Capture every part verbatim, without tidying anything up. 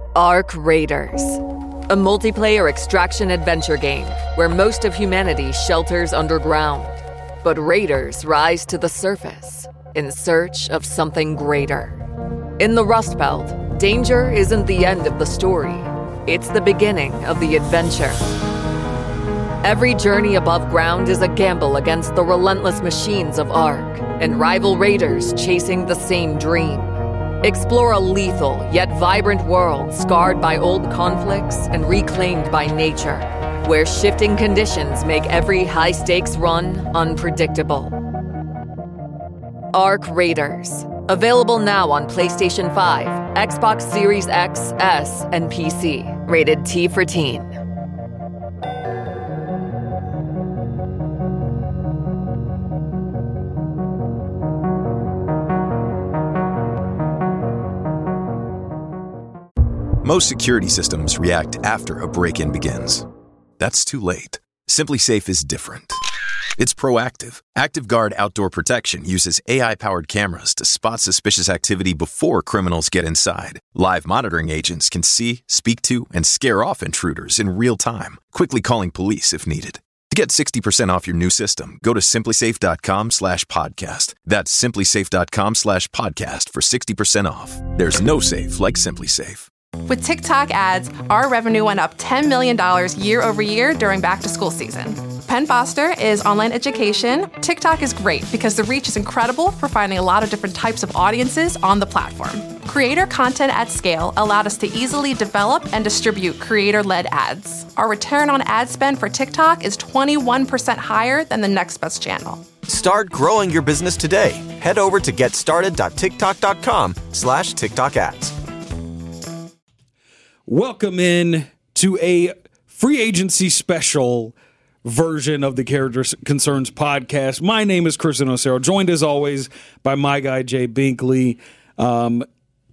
Ark Raiders, a multiplayer extraction adventure game where most of humanity shelters underground, but raiders rise to the surface in search of something greater. In the Rust Belt, danger isn't the end of the story. It's the beginning of the adventure. Every journey above ground is a gamble against the relentless machines of Ark and rival raiders chasing the same dream. Explore a lethal yet vibrant world scarred by old conflicts and reclaimed by nature, where shifting conditions make every high-stakes run unpredictable. Ark Raiders. Available now on PlayStation five, Xbox Series X, S, and P C. Rated T for Teen. Most security systems react after a break-in begins. That's too late. SimpliSafe is different. It's proactive. ActiveGuard Outdoor Protection uses A I-powered cameras to spot suspicious activity before criminals get inside. Live monitoring agents can see, speak to, and scare off intruders in real time, quickly calling police if needed. To get sixty percent off your new system, go to simplysafe.com slash podcast. That's simplysafe.com slash podcast for sixty percent off. There's no safe like SimpliSafe. With TikTok ads, our revenue went up ten million dollars year over year during back-to-school season. Penn Foster is online education. TikTok is great because the reach is incredible for finding a lot of different types of audiences on the platform. Creator content at scale allowed us to easily develop and distribute creator-led ads. Our return on ad spend for TikTok is twenty-one percent higher than the next best channel. Start growing your business today. Head over to getstarted.tiktok.com slash TikTok ads. Welcome in to a free agency special version of the Character Concerns podcast. My name is Kristen Osero, joined as always by my guy, Jay Binkley. Um,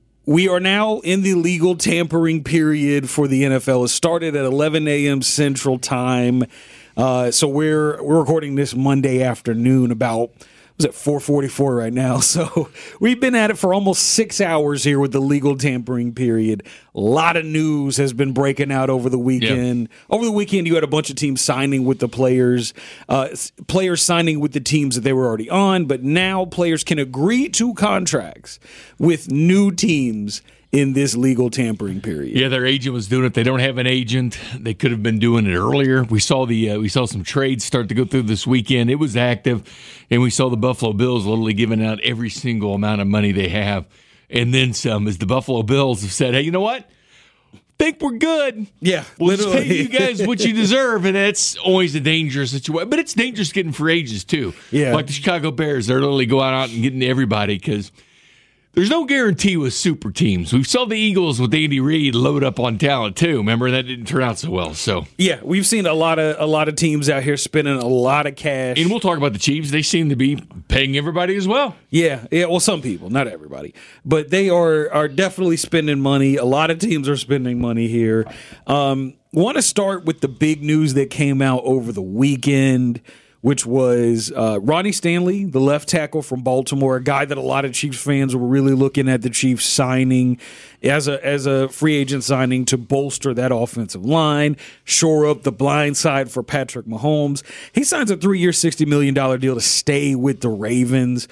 we are now in the legal tampering period for the N F L. It started at eleven a.m. Central Time. Uh, so we're we're recording this Monday afternoon about was at four forty-four right now. So we've been at it for almost six hours here with the legal tampering period. A lot of news has been breaking out over the weekend. Yep. Over the weekend, you had a bunch of teams signing with the players, uh, players signing with the teams that they were already on, but now players can agree to contracts with new teams in this legal tampering period. Yeah, their agent was doing it. They don't have an agent. They could have been doing it earlier. We saw the uh, we saw some trades start to go through this weekend. It was active, and we saw the Buffalo Bills literally giving out every single amount of money they have, and then some. As the Buffalo Bills have said, "Hey, you know what? Think we're good. Yeah, we'll literally. just pay you guys what you deserve," and that's always a dangerous situation. But it's dangerous getting free agents too. Yeah, like the Chicago Bears, they're literally going out and getting everybody because there's no guarantee with super teams. We saw the Eagles with Andy Reid load up on talent too. Remember, that didn't turn out so well. So yeah, we've seen a lot of a lot of teams out here spending a lot of cash. And we'll talk about the Chiefs. They seem to be paying everybody as well. Yeah, yeah. Well, some people, not everybody, but they are are definitely spending money. A lot of teams are spending money here. Um, want to start with the big news that came out over the weekend, which was uh, Ronnie Stanley, the left tackle from Baltimore, a guy that a lot of Chiefs fans were really looking at the Chiefs signing as a as a free agent signing to bolster that offensive line, shore up the blind side for Patrick Mahomes. He signs a three-year, sixty million dollars deal to stay with the Ravens.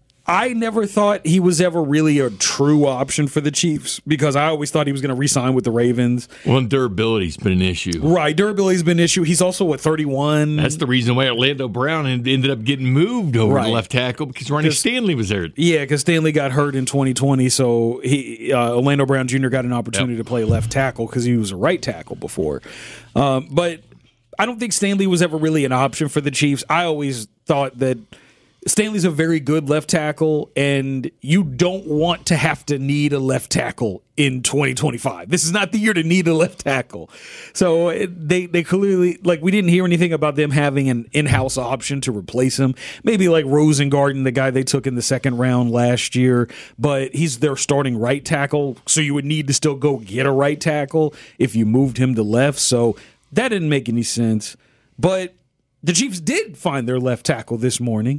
I never thought he was ever really a true option for the Chiefs because I always thought he was going to re-sign with the Ravens. Well, and durability's been an issue. Right, durability's been an issue. He's also, what, thirty-one? That's the reason why Orlando Brown ended up getting moved over right. to left tackle because Ronnie Stanley was there. Yeah, because Stanley got hurt in twenty twenty, so he uh, Orlando Brown Junior got an opportunity yep. to play left tackle because he was a right tackle before. Um, but I don't think Stanley was ever really an option for the Chiefs. I always thought that Stanley's a very good left tackle, and you don't want to have to need a left tackle in twenty twenty-five. This is not the year to need a left tackle. So they they clearly, like, we didn't hear anything about them having an in-house option to replace him. Maybe like Rosengarten, the guy they took in the second round last year, but he's their starting right tackle, so you would need to still go get a right tackle if you moved him to left. So that didn't make any sense. But the Chiefs did find their left tackle this morning.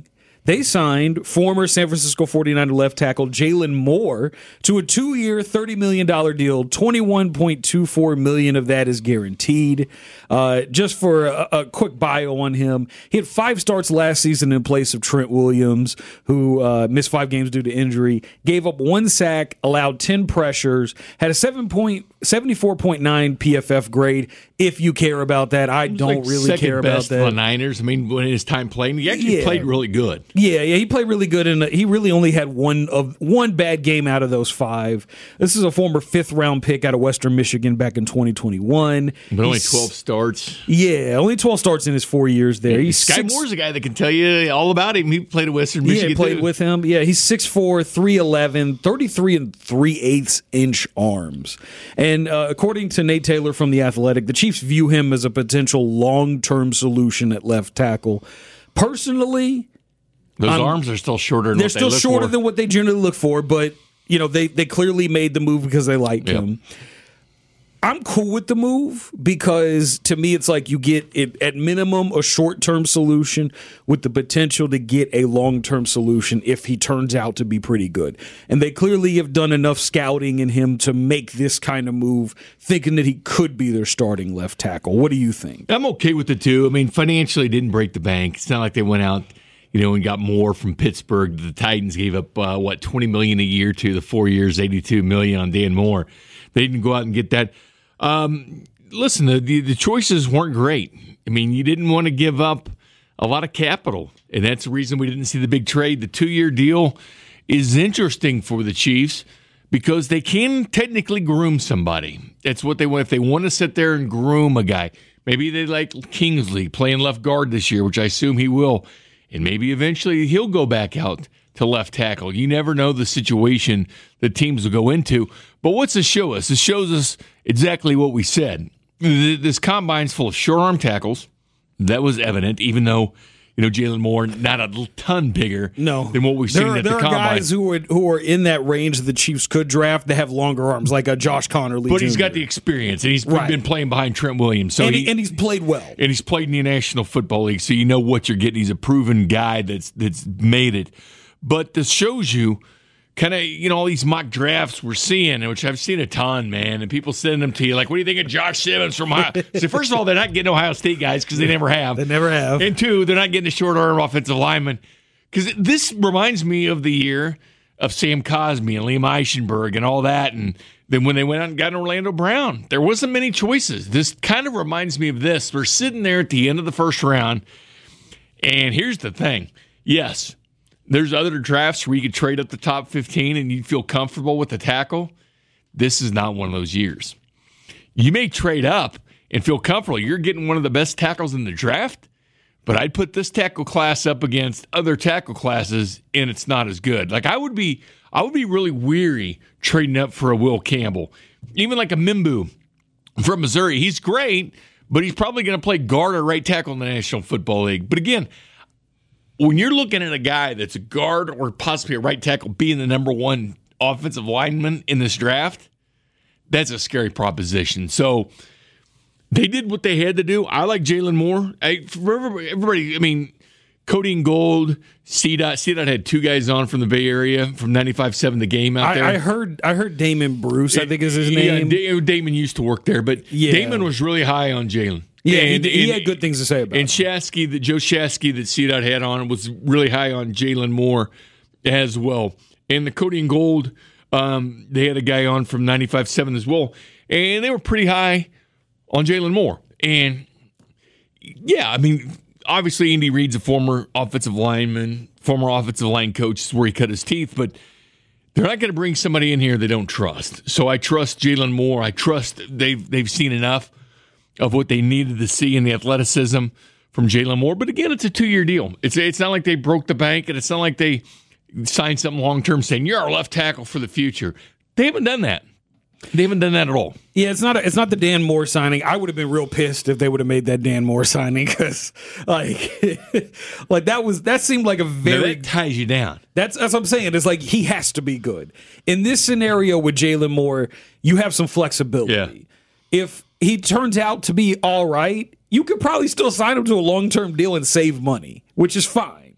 they signed former San Francisco forty-niner left tackle Jalen Moore to a two-year, thirty million dollars deal. twenty-one point two four million dollars of that is guaranteed. Uh, just for a, a quick bio on him, he had five starts last season in place of Trent Williams, who uh, missed five games due to injury, gave up one sack, allowed ten pressures, had a seven point seventy-four point nine P F F grade. If you care about that, I don't like really care about best that. For the Niners. I mean, when his time playing, he actually Yeah. played really good. Yeah, yeah, he played really good, and he really only had one of one bad game out of those five. This is a former fifth round pick out of Western Michigan back in twenty twenty-one. But only He's- twelve starts. Yeah, only twelve starts in his four years there. He's Sky six, Moore's a guy that can tell you all about him. He played at Western Yeah, Michigan. he played too. with him. Yeah, he's six four, three eleven, thirty-three and three eighths inch arms. And uh, according to Nate Taylor from The Athletic, the Chiefs view him as a potential long-term solution at left tackle. Personally, Those I'm- arms are still shorter than they're what they still look shorter for. than what they generally look for, but you know they they clearly made the move because they like Yep. him. I'm cool with the move because to me it's like you get it at minimum a short-term solution with the potential to get a long-term solution if he turns out to be pretty good. And they clearly have done enough scouting in him to make this kind of move, thinking that he could be their starting left tackle. What do you think? I'm okay with the two. I mean, financially, it didn't break the bank. It's not like they went out, you know, and got more from Pittsburgh. The Titans gave up uh, what twenty million dollars a year to the four years, eighty-two million dollars on Dan Moore. They didn't go out and get that. Um, listen, the, the the choices weren't great. I mean, you didn't want to give up a lot of capital, and that's the reason we didn't see the big trade. The two-year deal is interesting for the Chiefs because they can technically groom somebody. That's what they want. If they want to sit there and groom a guy, maybe they like Kingsley playing left guard this year, which I assume he will, and maybe eventually he'll go back out to left tackle. You never know the situation that teams will go into. But what's this show us? This shows us exactly what we said. This combine's full of short arm tackles. That was evident, even though, you know, Jalen Moore, not a ton bigger No, than what we've there seen are, at there the are combine. guys who are who are in that range that the Chiefs could draft. They have longer arms, like a Josh Connerly. But he's Junior got the experience, and he's Right. been playing behind Trent Williams. So and, he, he, and he's played well. and he's played in the National Football League, so you know what you're getting. He's a proven guy that's that's made it. But this shows you kind of, you know, all these mock drafts we're seeing, which I've seen a ton, man, and people send them to you like, what do you think of Josh Simmons from Ohio? So first of all, they're not getting Ohio State guys because they never have. They never have. And two, they're not getting a short arm offensive lineman. Because this reminds me of the year of Sam Cosmi and Liam Eichenberg and all that. And then when they went out and got an Orlando Brown, there wasn't many choices. This kind of reminds me of this. We're sitting there at the end of the first round, and here's the thing. Yes, there's other drafts where you could trade up the top fifteen and you'd feel comfortable with the tackle. This is not one of those years. You may trade up and feel comfortable. You're getting one of the best tackles in the draft, but I'd put this tackle class up against other tackle classes, and it's not as good. Like I would be, I would be really weary trading up for a Will Campbell, even like a Mimbu from Missouri. He's great, but he's probably going to play guard or right tackle in the National Football League. But again, when you're looking at a guy that's a guard or possibly a right tackle being the number one offensive lineman in this draft, that's a scary proposition. So they did what they had to do. I like Jalen Moore. I, for everybody, I mean, Cody and Gold, C DOT. C DOT had two guys on from the Bay Area from ninety-five seven The Game out there. I, I heard I heard Damon Bruce, I think is his Yeah, name. Da- Damon used to work there, but Yeah. Damon was really high on Jalen. Yeah, And- he, he and- had good things to say about And him. Shasky, that Joe Shasky that C DOT had on was really high on Jalen Moore as well. And the Cody and Gold, um, they had a guy on from ninety-five seven as well. And they were pretty high on Jalen Moore. And yeah, I mean, obviously Andy Reid's a former offensive lineman, former offensive line coach, is where he cut his teeth, but they're not going to bring somebody in here they don't trust. So I trust Jalen Moore. I trust they've they've seen enough of what they needed to see in the athleticism from Jalen Moore. But again, it's a two-year deal. It's it's not like they broke the bank, and it's not like they signed something long-term saying, you're our left tackle for the future. They haven't done that. They haven't done that at all. Yeah, it's not a, it's not the Dan Moore signing. I would have been real pissed if they would have made that Dan Moore signing because like like that was that seemed like a Now, very that ties you down. That's that's what I'm saying. It's like he has to be good. In this scenario with Jalen Moore, you have some flexibility. Yeah. If he turns out to be all right, you could probably still sign him to a long-term deal and save money, which is fine.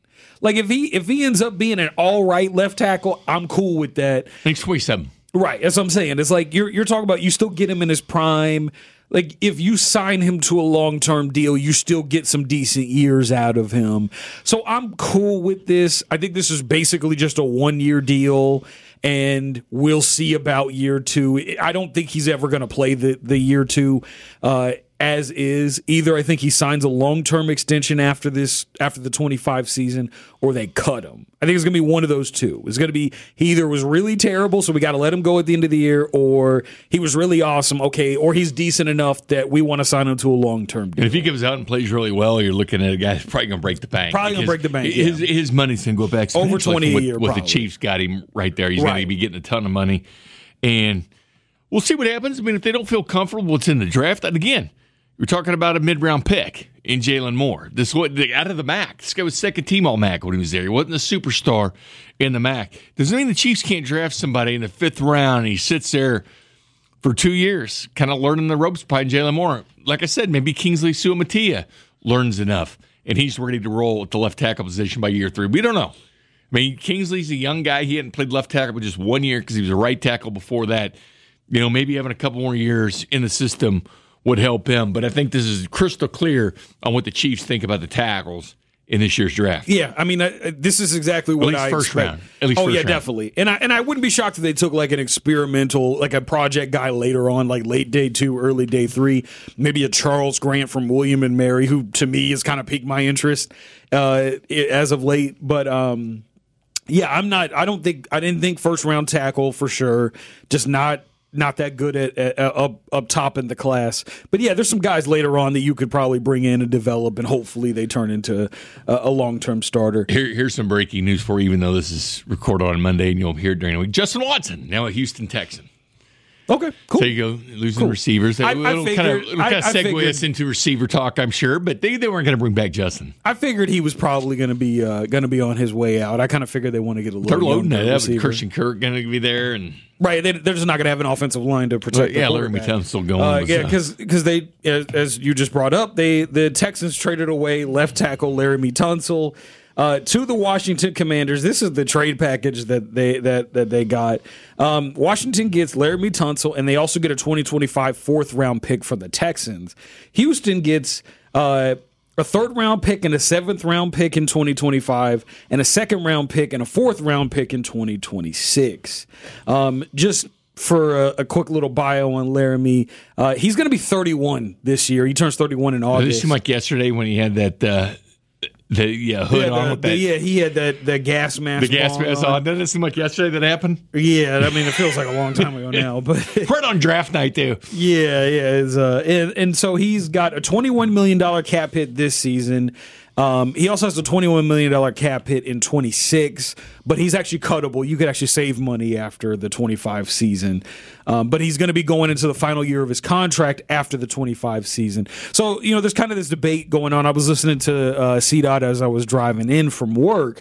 Like if he if he ends up being an all right left tackle, I'm cool with that. He's twenty-seven. Right, that's what I'm saying. It's like you're you're talking about you still get him in his prime. Like if you sign him to a long term deal, you still get some decent years out of him. So I'm cool with this. I think this is basically just a one year deal, and we'll see about year two. I don't think he's ever going to play the the year two uh, as is either. I think he signs a long term extension after this after the twenty-five season, or they cut him. I think it's going to be one of those two. It's going to be he either was really terrible, so we got to let him go at the end of the year, or he was really awesome, okay, or he's decent enough that we want to sign him to a long-term deal. And if he comes out and plays really well, you're looking at a guy who's probably going to break the bank. Probably going to break the bank, His, yeah. his money's going to go back. Over twenty like a year, What the probably. Chiefs got him right there. He's Right. going to be getting a ton of money. And we'll see what happens. I mean, if they don't feel comfortable what's in the draft, and again, you're talking about a mid-round pick in Jalen Moore. This what out of the M A C. This guy was second team all M A C when he was there. He wasn't a superstar in the M A C. Doesn't mean the Chiefs can't draft somebody in the fifth round and he sits there for two years, kind of learning the ropes behind Jalen Moore. Like I said, maybe Kingsley Suamataia learns enough and he's ready to roll at the left tackle position by year three. We don't know. I mean, Kingsley's a young guy. He hadn't played left tackle for just one year because he was a right tackle before that. You know, maybe having a couple more years in the system would help him. But I think this is crystal clear on what the Chiefs think about the tackles in this year's draft. Yeah, I mean, uh, this is exactly what least I first expect. round. At least oh first yeah, round. definitely. And I and I wouldn't be shocked if they took like an experimental, like a project guy later on, like late day two, early day three, maybe a Charles Grant from William and Mary, who to me has kind of piqued my interest uh, as of late. But um, yeah, I'm not. I don't think I didn't think first round tackle for sure. Just not. Not that good at, at, at up up top in the class, but yeah, there's some guys later on that you could probably bring in and develop, and hopefully they turn into a, a long term starter. Here, here's some breaking news for you, even though this is recorded on Monday and you'll hear it during the week. Justin Watson, now a Houston Texan. Okay, cool. There you go, losing Cool. receivers. I- I it'll figured- kind of, it'll kind of I- I segue figured- us into receiver talk, I'm sure, but they, they weren't going to bring back Justin. I figured he was probably going to be uh, going to be on his way out. I kind of figured they want to get a little. They're loading younger it up. receiver. Christian Kirk going to be there, and Right, they, they're just not going to have an offensive line to protect. yeah, the Laramie quarterback. Tunsil going. Uh, with, yeah, uh, because they, as, as you just brought up, they the Texans traded away left tackle Laramie Tunsil uh, to the Washington Commanders. This is the trade package that they that that they got. Um, Washington gets Laramie Tunsil, and they also get a twenty twenty-five fourth round pick for the Texans. Houston gets Uh, a third round pick and a seventh round pick in twenty twenty-five, and a second round pick and a fourth round pick in twenty twenty-six. Um, just for a, a quick little bio on Laramie, uh, he's going to be thirty-one this year. He turns thirty-one in Did it August. seem like yesterday when he had that uh, the yeah, hood yeah, on the, with the- that yeah, he had that the gas mask. the gas on. mask on? Doesn't it seem like yesterday that happened? Yeah, I mean it feels like a long time ago now, but Right on draft night too. Yeah, yeah. It's, uh, and, and so he's got a twenty-one million dollars cap hit this season. Um, he also has a twenty-one million dollars cap hit in twenty-six, but he's actually cuttable. You could actually save money after the twenty-five season. Um, but he's going to be going into the final year of his contract after the twenty-five season. So, you know, there's kind of this debate going on. I was listening to uh, C DOT as I was driving in from work,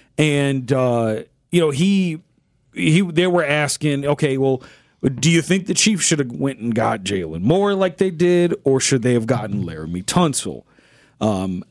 and, uh, you know, he, he, they were asking, okay, well, do you think the Chiefs should have went and got Jalen Moore like they did, or should they have gotten Laramie Tunsil? Um,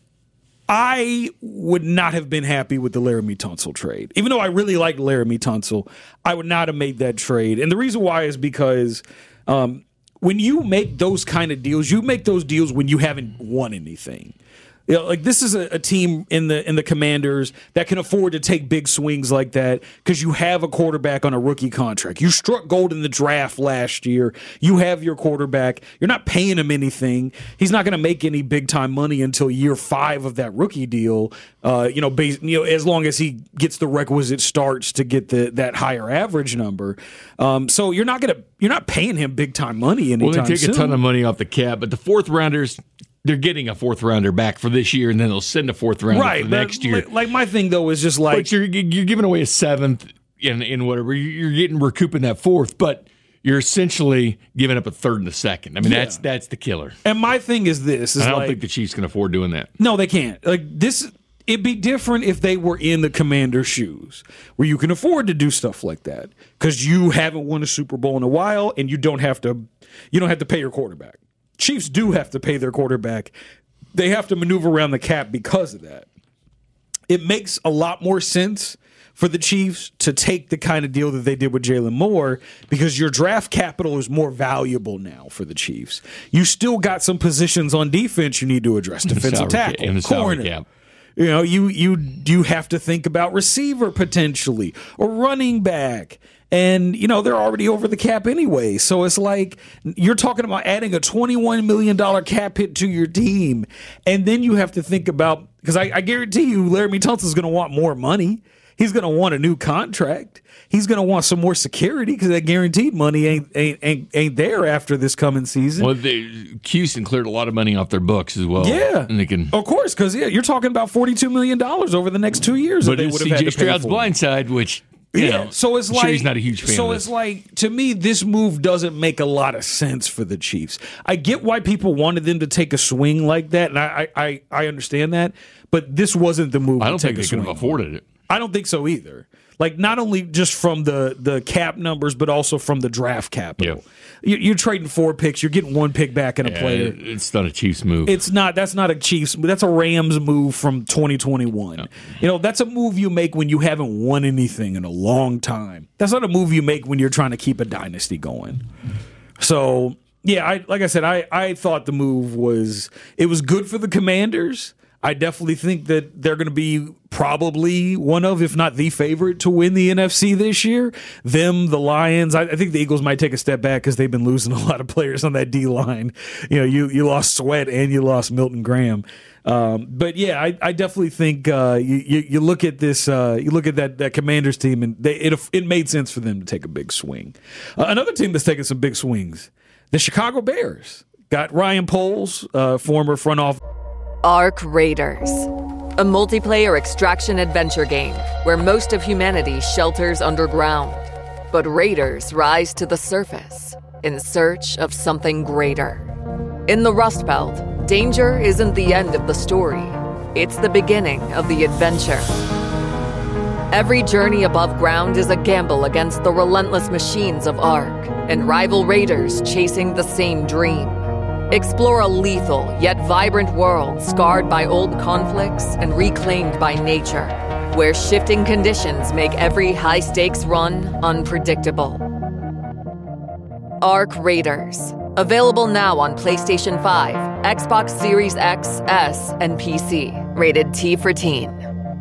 I would not have been happy with the Laramie Tunsil trade. Even though I really liked Laramie Tunsil, I would not have made that trade. And the reason why is because um, when you make those kind of deals, you make those deals when you haven't won anything. You know, like this is a, a team in the in the Commanders that can afford to take big swings like that because you have a quarterback on a rookie contract. You struck gold in the draft last year. You have your quarterback. You're not paying him anything. He's not going to make any big time money until year five of that rookie deal. Uh, you know, based, you know, as long as he gets the requisite starts to get the that higher average number. Um, so you're not gonna you're not paying him big time money anytime Well, they take soon. a ton of money off the cap, but the fourth rounders, they're getting a fourth rounder back for this year, and then they'll send a fourth rounder right for but next year. Like, like my thing though is just like But you're you're giving away a seventh in in whatever you're getting recouping that fourth, but you're essentially giving up a third and a second. I mean, Yeah. that's that's the killer. and my thing is this is I don't like, think the Chiefs can afford doing that. no, they can't. Like this, it'd be different if they were in the Commander's shoes, where you can afford to do stuff like that because you haven't won a Super Bowl in a while, and you don't have to, you don't have to pay your quarterback. Chiefs do have to pay their quarterback. They have to maneuver around the cap because of that. it makes a lot more sense for the Chiefs to take the kind of deal that they did with Jalen Moore because your draft capital is more valuable now for the Chiefs. You still got some positions on defense you need to address. Defensive tackle, and the corner. Cap. You know, you you you have to think about receiver potentially or running back. And, you know, they're already over the cap anyway. So it's like you're talking about adding a twenty-one million dollars cap hit to your team. And then you have to think about, because I, I guarantee you Laramie Tunsil's going to want more money. He's going to want a new contract. He's going to want some more security because that guaranteed money ain't, ain't ain't ain't there after this coming season. Well, they, Houston cleared a lot of money off their books as well. Yeah, and they can, of course, because yeah, you're talking about forty-two million dollars over the next two years. But that they it's would have C J had to pay Stroud's for. blind side, which you yeah, know, so it's I'm like sure he's not a huge fan. So of it's this. like to me, this move doesn't make a lot of sense for the Chiefs. I get why people wanted them to take a swing like that, and I I, I understand that, but this wasn't the move. I don't to think take they a could swing. have afforded it. I don't think so either. Like, not only just from the, the cap numbers, but also from the draft capital. Yeah. You, you're trading four picks. You're getting one pick back in a Yeah, player. It's not a Chiefs move. It's not. That's not a Chiefs. That's a Rams move from twenty twenty-one. No. You know, that's a move you make when you haven't won anything in a long time. That's not a move you make when you're trying to keep a dynasty going. So, yeah, I, like I said, I, I thought the move was it was good for the Commanders. I definitely think that they're going to be probably one of, if not the favorite, to win the N F C this year. Them, the Lions. I, I think the Eagles might take a step back because they've been losing a lot of players on that D line. You know, you you lost Sweat and you lost Milton Graham. Um, but yeah, I, I definitely think uh, you, you you look at this, uh, you look at that that Commanders team, and they, it it made sense for them to take a big swing. Uh, another team that's taking some big swings, the Chicago Bears, got Ryan Poles, uh, former front office. Ark Raiders, a multiplayer extraction adventure game where most of humanity shelters underground, but raiders rise to the surface in search of something greater. In the Rust Belt, danger isn't the end of the story, it's the beginning of the adventure. Every journey above ground is a gamble against the relentless machines of Ark and rival raiders chasing the same dream. Explore a lethal yet vibrant world scarred by old conflicts and reclaimed by nature, where shifting conditions make every high-stakes run unpredictable. Ark Raiders. Available now on PlayStation five, Xbox Series X, S, and P C. Rated T for Teen.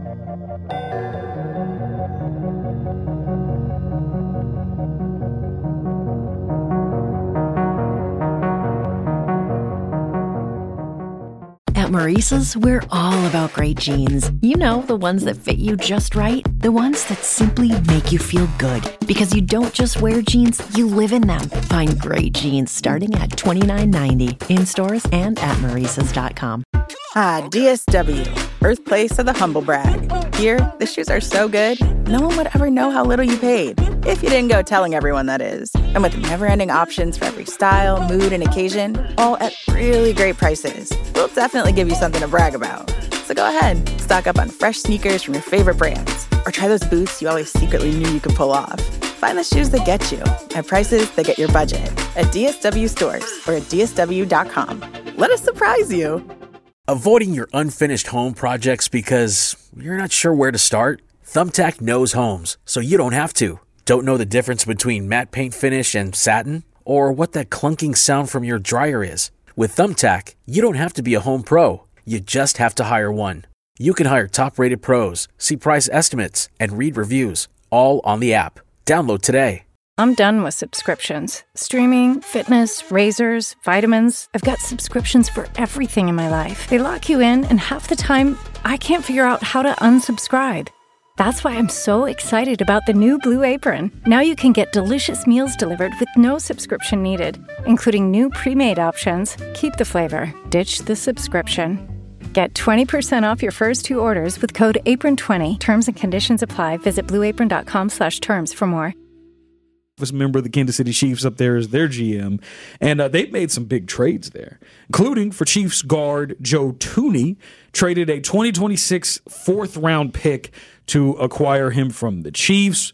At Maurice's, we're all about great jeans. You know, the ones that fit you just right. The ones that simply make you feel good. Because you don't just wear jeans, you live in them. Find great jeans starting at twenty-nine ninety in stores and at maurices dot com. Ah, D S W, birthplace of the humble brag. Here, the shoes are so good, no one would ever know how little you paid. If you didn't go telling everyone, that is. And with never-ending options for every style, mood, and occasion, all at really great prices, we'll definitely give you something to brag about. So go ahead, stock up on fresh sneakers from your favorite brands, or try those boots you always secretly knew you could pull off. Find the shoes that get you at prices that get your budget at D S W stores or at D S W dot com. Let us surprise you. Avoiding your unfinished home projects because you're not sure where to start? Thumbtack knows homes, so you don't have to. Don't know the difference between matte paint finish and satin? Or what that clunking sound from your dryer is? With Thumbtack, you don't have to be a home pro. You just have to hire one. You can hire top-rated pros, see price estimates, and read reviews, all on the app. Download today. I'm done with subscriptions. Streaming, fitness, razors, vitamins. I've got subscriptions for everything in my life. They lock you in, and half the time, I can't figure out how to unsubscribe. That's why I'm so excited about the new Blue Apron. Now you can get delicious meals delivered with no subscription needed, including new pre-made options. Keep the flavor, ditch the subscription. Get twenty percent off your first two orders with code apron twenty. Terms and conditions apply. Visit blue apron dot com slash terms for more. Member of the Kansas City Chiefs up there as their G M, and uh, they've made some big trades there, including for Chiefs guard Joe Thuney, traded a twenty twenty-six fourth round pick to acquire him from the Chiefs.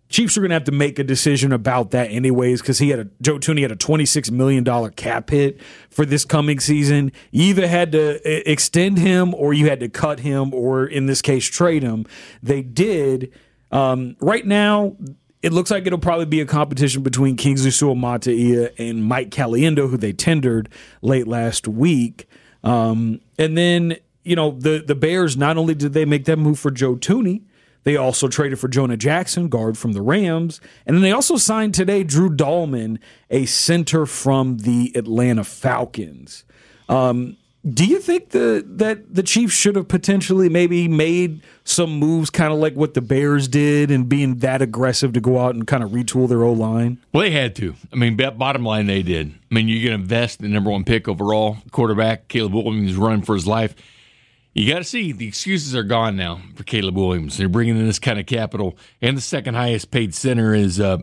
Chiefs are going to have to make a decision about that anyways, because he had a Joe Thuney had a twenty-six million dollars cap hit for this coming season. You either had to extend him or you had to cut him, or in this case, trade him. They did. Um, right now, it looks like it'll probably be a competition between Kingsley Suamataia and Mike Caliendo, who they tendered late last week. Um, and then, you know, the, the Bears, not only did they make that move for Joe Thuney, they also traded for Jonah Jackson, guard from the Rams. And then they also signed today Drew Dahlman, a center from the Atlanta Falcons. Um, do you think the, that the Chiefs should have potentially maybe made some moves kind of like what the Bears did and being that aggressive to go out and kind of retool their O-line? Well, they had to. I mean, bottom line, they did. I mean, you're going to invest in the number one pick overall, quarterback, Caleb Williams, running for his life. You got to see, the excuses are gone now for Caleb Williams. They're bringing in this kind of capital, and the second highest paid center is uh,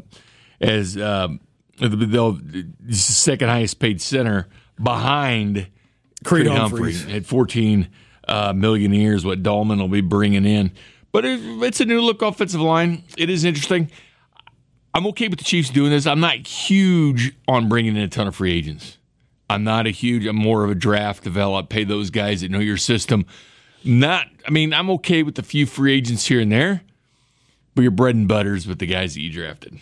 as uh, the, the, the second highest paid center behind Creed Humphreys at fourteen uh, million a year is what Dahlman will be bringing in. But it, it's a new look offensive line. It is interesting. I'm okay with the Chiefs doing this. I'm not huge on bringing in a ton of free agents. I'm not a huge, I'm more of a draft, develop, pay those guys that know your system. Not, I mean, I'm okay with a few free agents here and there, but your bread and butters with the guys that you drafted.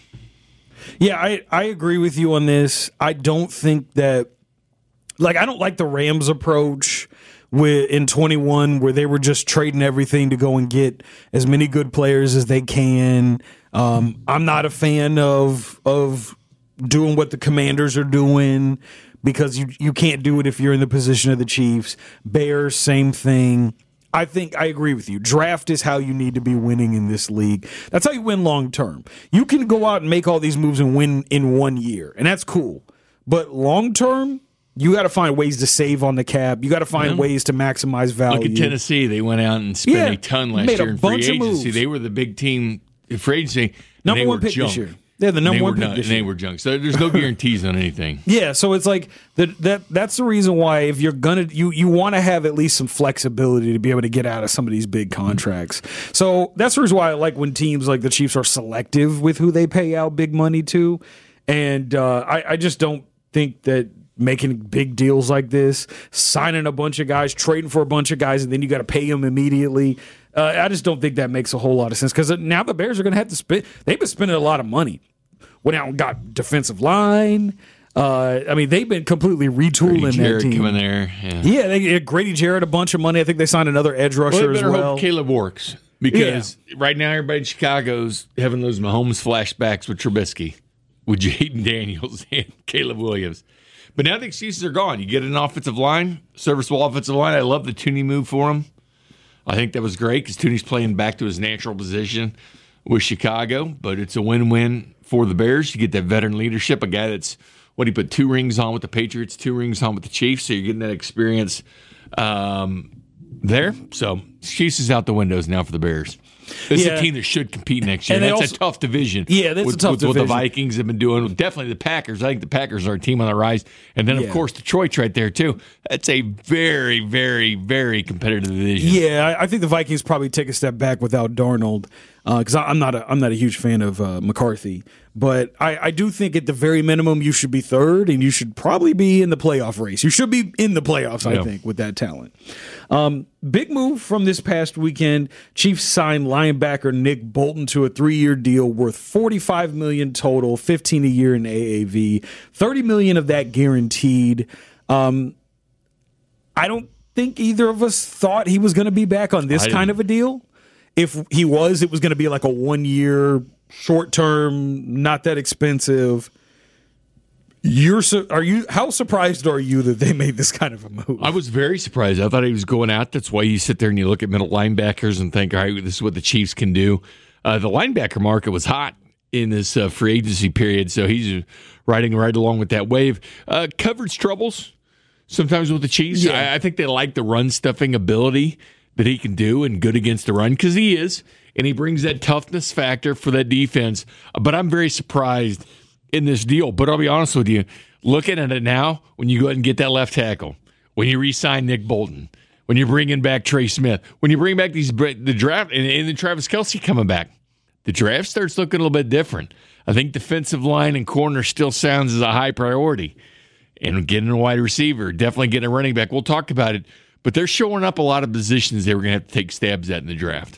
Yeah, I, I agree with you on this. I don't think that, like, I don't like the Rams approach with in twenty-one where they were just trading everything to go and get as many good players as they can. Um, I'm not a fan of of doing what the Commanders are doing, because you, you can't do it if you're in the position of the Chiefs. Bears, same thing. I think I agree with you. Draft is how you need to be winning in this league. That's how you win long term. You can go out and make all these moves and win in one year, and that's cool. But long term, you got to find ways to save on the cap. You got to find mm-hmm. ways to maximize value. Look at Tennessee. They went out and spent yeah, a ton last year in free agency. They were the big team in free agency. Number one pick junk. this year. Yeah, the number one pick not, this year. year. They were junk. So there's no guarantees on anything. Yeah, so it's like that. That that's the reason why if you're gonna you you want to have at least some flexibility to be able to get out of some of these big contracts. So that's the reason why I like when teams like the Chiefs are selective with who they pay out big money to, and uh, I, I just don't think that making big deals like this, signing a bunch of guys, trading for a bunch of guys, and then you got to pay them immediately. Uh, I just don't think that makes a whole lot of sense, because now the Bears are going to have to spend. They've been spending a lot of money. Went out and got defensive line. Uh, I mean, they've been completely retooling Grady that Jarrett team. coming there. Yeah, yeah they had Grady Jarrett a bunch of money. I think they signed another edge rusher well, they as better well. Hope Caleb works, because yeah. right now everybody in Chicago's having those Mahomes flashbacks with Trubisky, with Jaden Daniels and Caleb Williams. But now the excuses are gone. You get an offensive line, serviceable offensive line. I love the Thuney move for him. I think that was great because Thuney's playing back to his natural position with Chicago, but it's a win-win for the Bears. You get that veteran leadership, a guy that's, what, he put two rings on with the Patriots, two rings on with the Chiefs, so you're getting that experience um, there. So Chiefs is out the windows now for the Bears. This yeah. is a team that should compete next year. And that's also, a tough division. Yeah, that's with, a tough with division. What the Vikings have been doing. Definitely the Packers. I think the Packers are a team on the rise. And then, of yeah. course, Detroit's right there, too. That's a very, very, very competitive division. Yeah, I think the Vikings probably take a step back without Darnold, because uh, I'm not a I'm not a huge fan of uh, McCarthy. But I, I do think at the very minimum you should be third, and you should probably be in the playoff race. You should be in the playoffs, I yeah. think, with that talent. Um, big move from this past weekend. Chiefs signed linebacker Nick Bolton to a three-year deal worth forty-five million dollars total, fifteen a year in A A V, thirty million dollars of that guaranteed. Um, I don't think either of us thought he was going to be back on this kind of a deal. If he was, it was going to be like a one-year, short-term, not that expensive. You're su- are you? How surprised are you that they made this kind of a move? I was very surprised. I thought he was going out. That's why you sit there and you look at middle linebackers and think, all right, this is what the Chiefs can do. Uh, the linebacker market was hot in this uh, free agency period, so he's riding right along with that wave. Uh, coverage troubles sometimes with the Chiefs. Yeah. I, I think they like the run-stuffing ability that he can do and good against the run, because he is, and he brings that toughness factor for that defense. But I'm very surprised in this deal. But I'll be honest with you, looking at it now, when you go ahead and get that left tackle, when you re-sign Nick Bolton, when you're bringing back Trey Smith, when you bring back these the draft, and, and then Travis Kelce coming back, the draft starts looking a little bit different. I think defensive line and corner still sounds as a high priority. And getting a wide receiver, definitely getting a running back. We'll talk about it. But they're showing up a lot of positions they were going to have to take stabs at in the draft.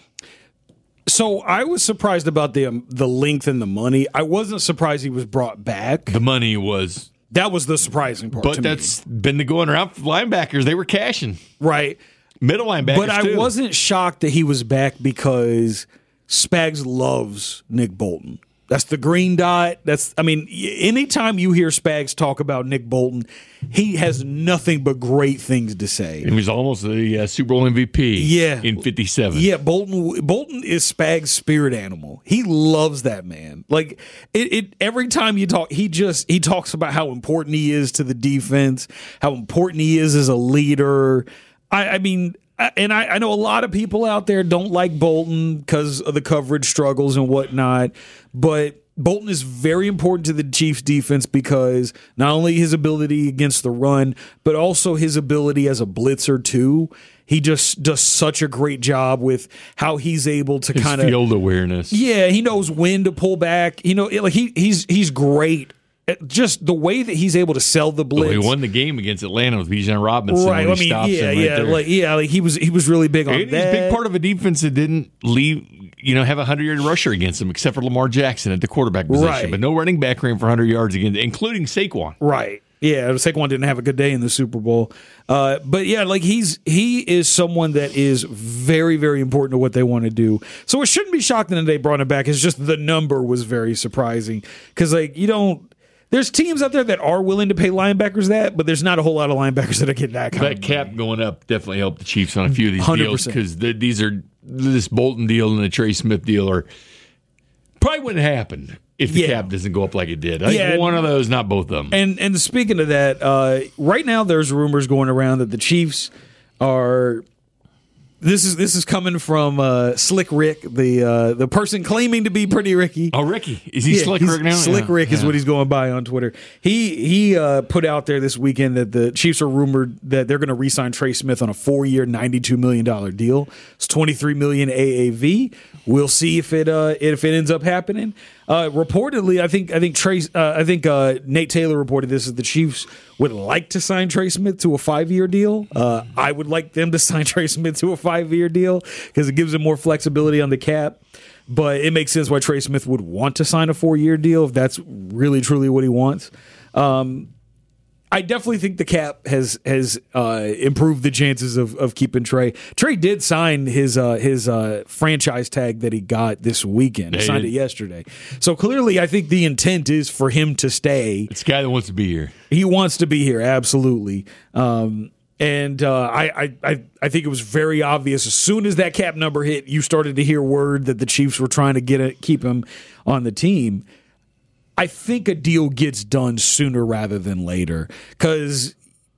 So I was surprised about the um, the length and the money. I wasn't surprised he was brought back. The money was... That was the surprising part But to that's me. been the going around for linebackers. They were cashing. Right. Middle linebackers, But I too. wasn't shocked that he was back because Spags loves Nick Bolton. That's the green dot. That's, I mean, anytime you hear Spags talk about Nick Bolton, he has nothing but great things to say. He was almost the uh, Super Bowl M V P yeah. in fifty-seven. Yeah, Bolton Bolton is Spags' spirit animal. He loves that man. Like it, it every time you talk, he just he talks about how important he is to the defense, how important he is as a leader. I, I mean, and I, I know a lot of people out there don't like Bolton because of the coverage struggles and whatnot, but Bolton is very important to the Chiefs defense because not only his ability against the run, but also his ability as a blitzer too. He just does such a great job with how he's able to kind of field awareness. Yeah, he knows when to pull back. You know, like he he's he's great. Just the way that he's able to sell the blitz. Well, he won the game against Atlanta with Bijan Robinson. Right. When I he mean, stops yeah, him right yeah, there. like yeah, like he was he was really big on and that. He's a big part of a defense that didn't leave, you know, have a hundred-yard rusher against him, except for Lamar Jackson at the quarterback position. Right. But no running back ran for hundred yards against, including Saquon. Right. Yeah, Saquon didn't have a good day in the Super Bowl. Uh, but yeah, like he's he is someone that is very, very important to what they want to do. So it shouldn't be shocking that they brought him back. It's just the number was very surprising because like you don't. There's teams out there that are willing to pay linebackers that, but there's not a whole lot of linebackers that are getting that kind That of cap money. going up definitely helped the Chiefs on a few of these one hundred deals percent. because the, these are this Bolton deal and the Trey Smith deal are probably wouldn't happen if the Yeah. cap doesn't go up like it did. I Yeah. think one of those, not both of them. And and speaking of that, uh, right now there's rumors going around that the Chiefs are. This is this is coming from uh, Slick Rick, the uh, the person claiming to be Pretty Ricky. Oh, Ricky, is he Yeah, Slick he's- Rick now? Slick Yeah. Rick is Yeah. what he's going by on Twitter. He he uh, put out there this weekend that the Chiefs are rumored that they're going to re-sign Trey Smith on a four-year, ninety-two million dollars deal. It's twenty-three million dollars A A V. We'll see if it uh, if it ends up happening. Uh, reportedly, I think I think Trey uh, I think uh, Nate Taylor reported this: is the Chiefs would like to sign Trey Smith to a five-year deal. Uh, I would like them to sign Trey Smith to a five-year deal because it gives them more flexibility on the cap. But it makes sense why Trey Smith would want to sign a four-year deal if that's really, truly what he wants. Um, I definitely think the cap has has uh, improved the chances of, of keeping Trey. Trey did sign his uh, his uh, franchise tag that he got this weekend. He They signed did. it yesterday. So clearly, I think the intent is for him to stay. It's a guy that wants to be here. He wants to be here, absolutely. Um, and uh, I, I, I, I think it was very obvious as soon as that cap number hit, you started to hear word that the Chiefs were trying to get it, keep him on the team. I think a deal gets done sooner rather than later because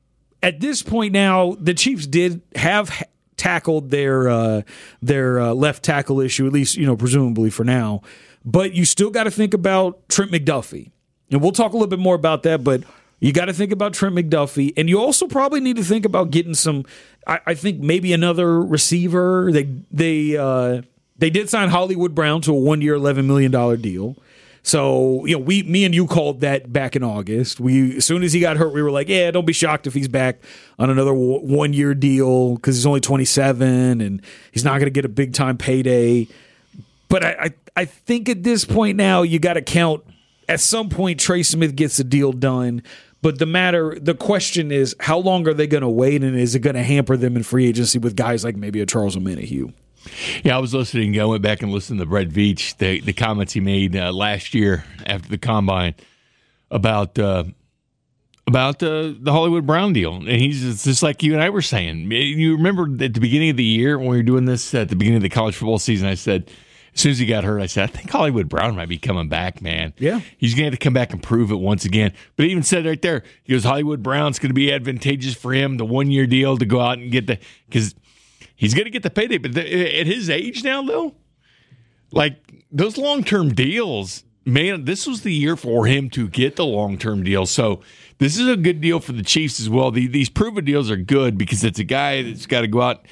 at this point now, the Chiefs did have ha- tackled their uh, their uh, left tackle issue, at least you know presumably for now. But you still got to think about Trent McDuffie, and we'll talk a little bit more about that. But you got to think about Trent McDuffie, and you also probably need to think about getting some. I, I think maybe another receiver. They they uh, they did sign Hollywood Brown to a one year, eleven million dollar deal. So, you know, we, me and you called that back in August. We, as soon as he got hurt, we were like, yeah, don't be shocked if he's back on another w- one year deal because he's only twenty-seven and he's not going to get a big time payday. But I, I, I think at this point now, you got to count at some point Trey Smith gets the deal done. But the matter, the question is, how long are they going to wait, and is it going to hamper them in free agency with guys like maybe a Charles Omenihu? Yeah, I was listening. I went back and listened to Brett Veach, the, the comments he made uh, last year after the combine about uh, about uh, the Hollywood Brown deal. And he's it's just like you and I were saying. You remember at the beginning of the year when we were doing this, at the beginning of the college football season, I said, as soon as he got hurt, I said, I think Hollywood Brown might be coming back, man. Yeah. He's going to have to come back and prove it once again. But he even said right there, he goes, Hollywood Brown's going to be advantageous for him, the one-year deal to go out and get the – because – he's going to get the payday, but the, at his age now, though, like those long-term deals, man, this was the year for him to get the long-term deal. So this is a good deal for the Chiefs as well. The, these proven deals are good because it's a guy that's got to go out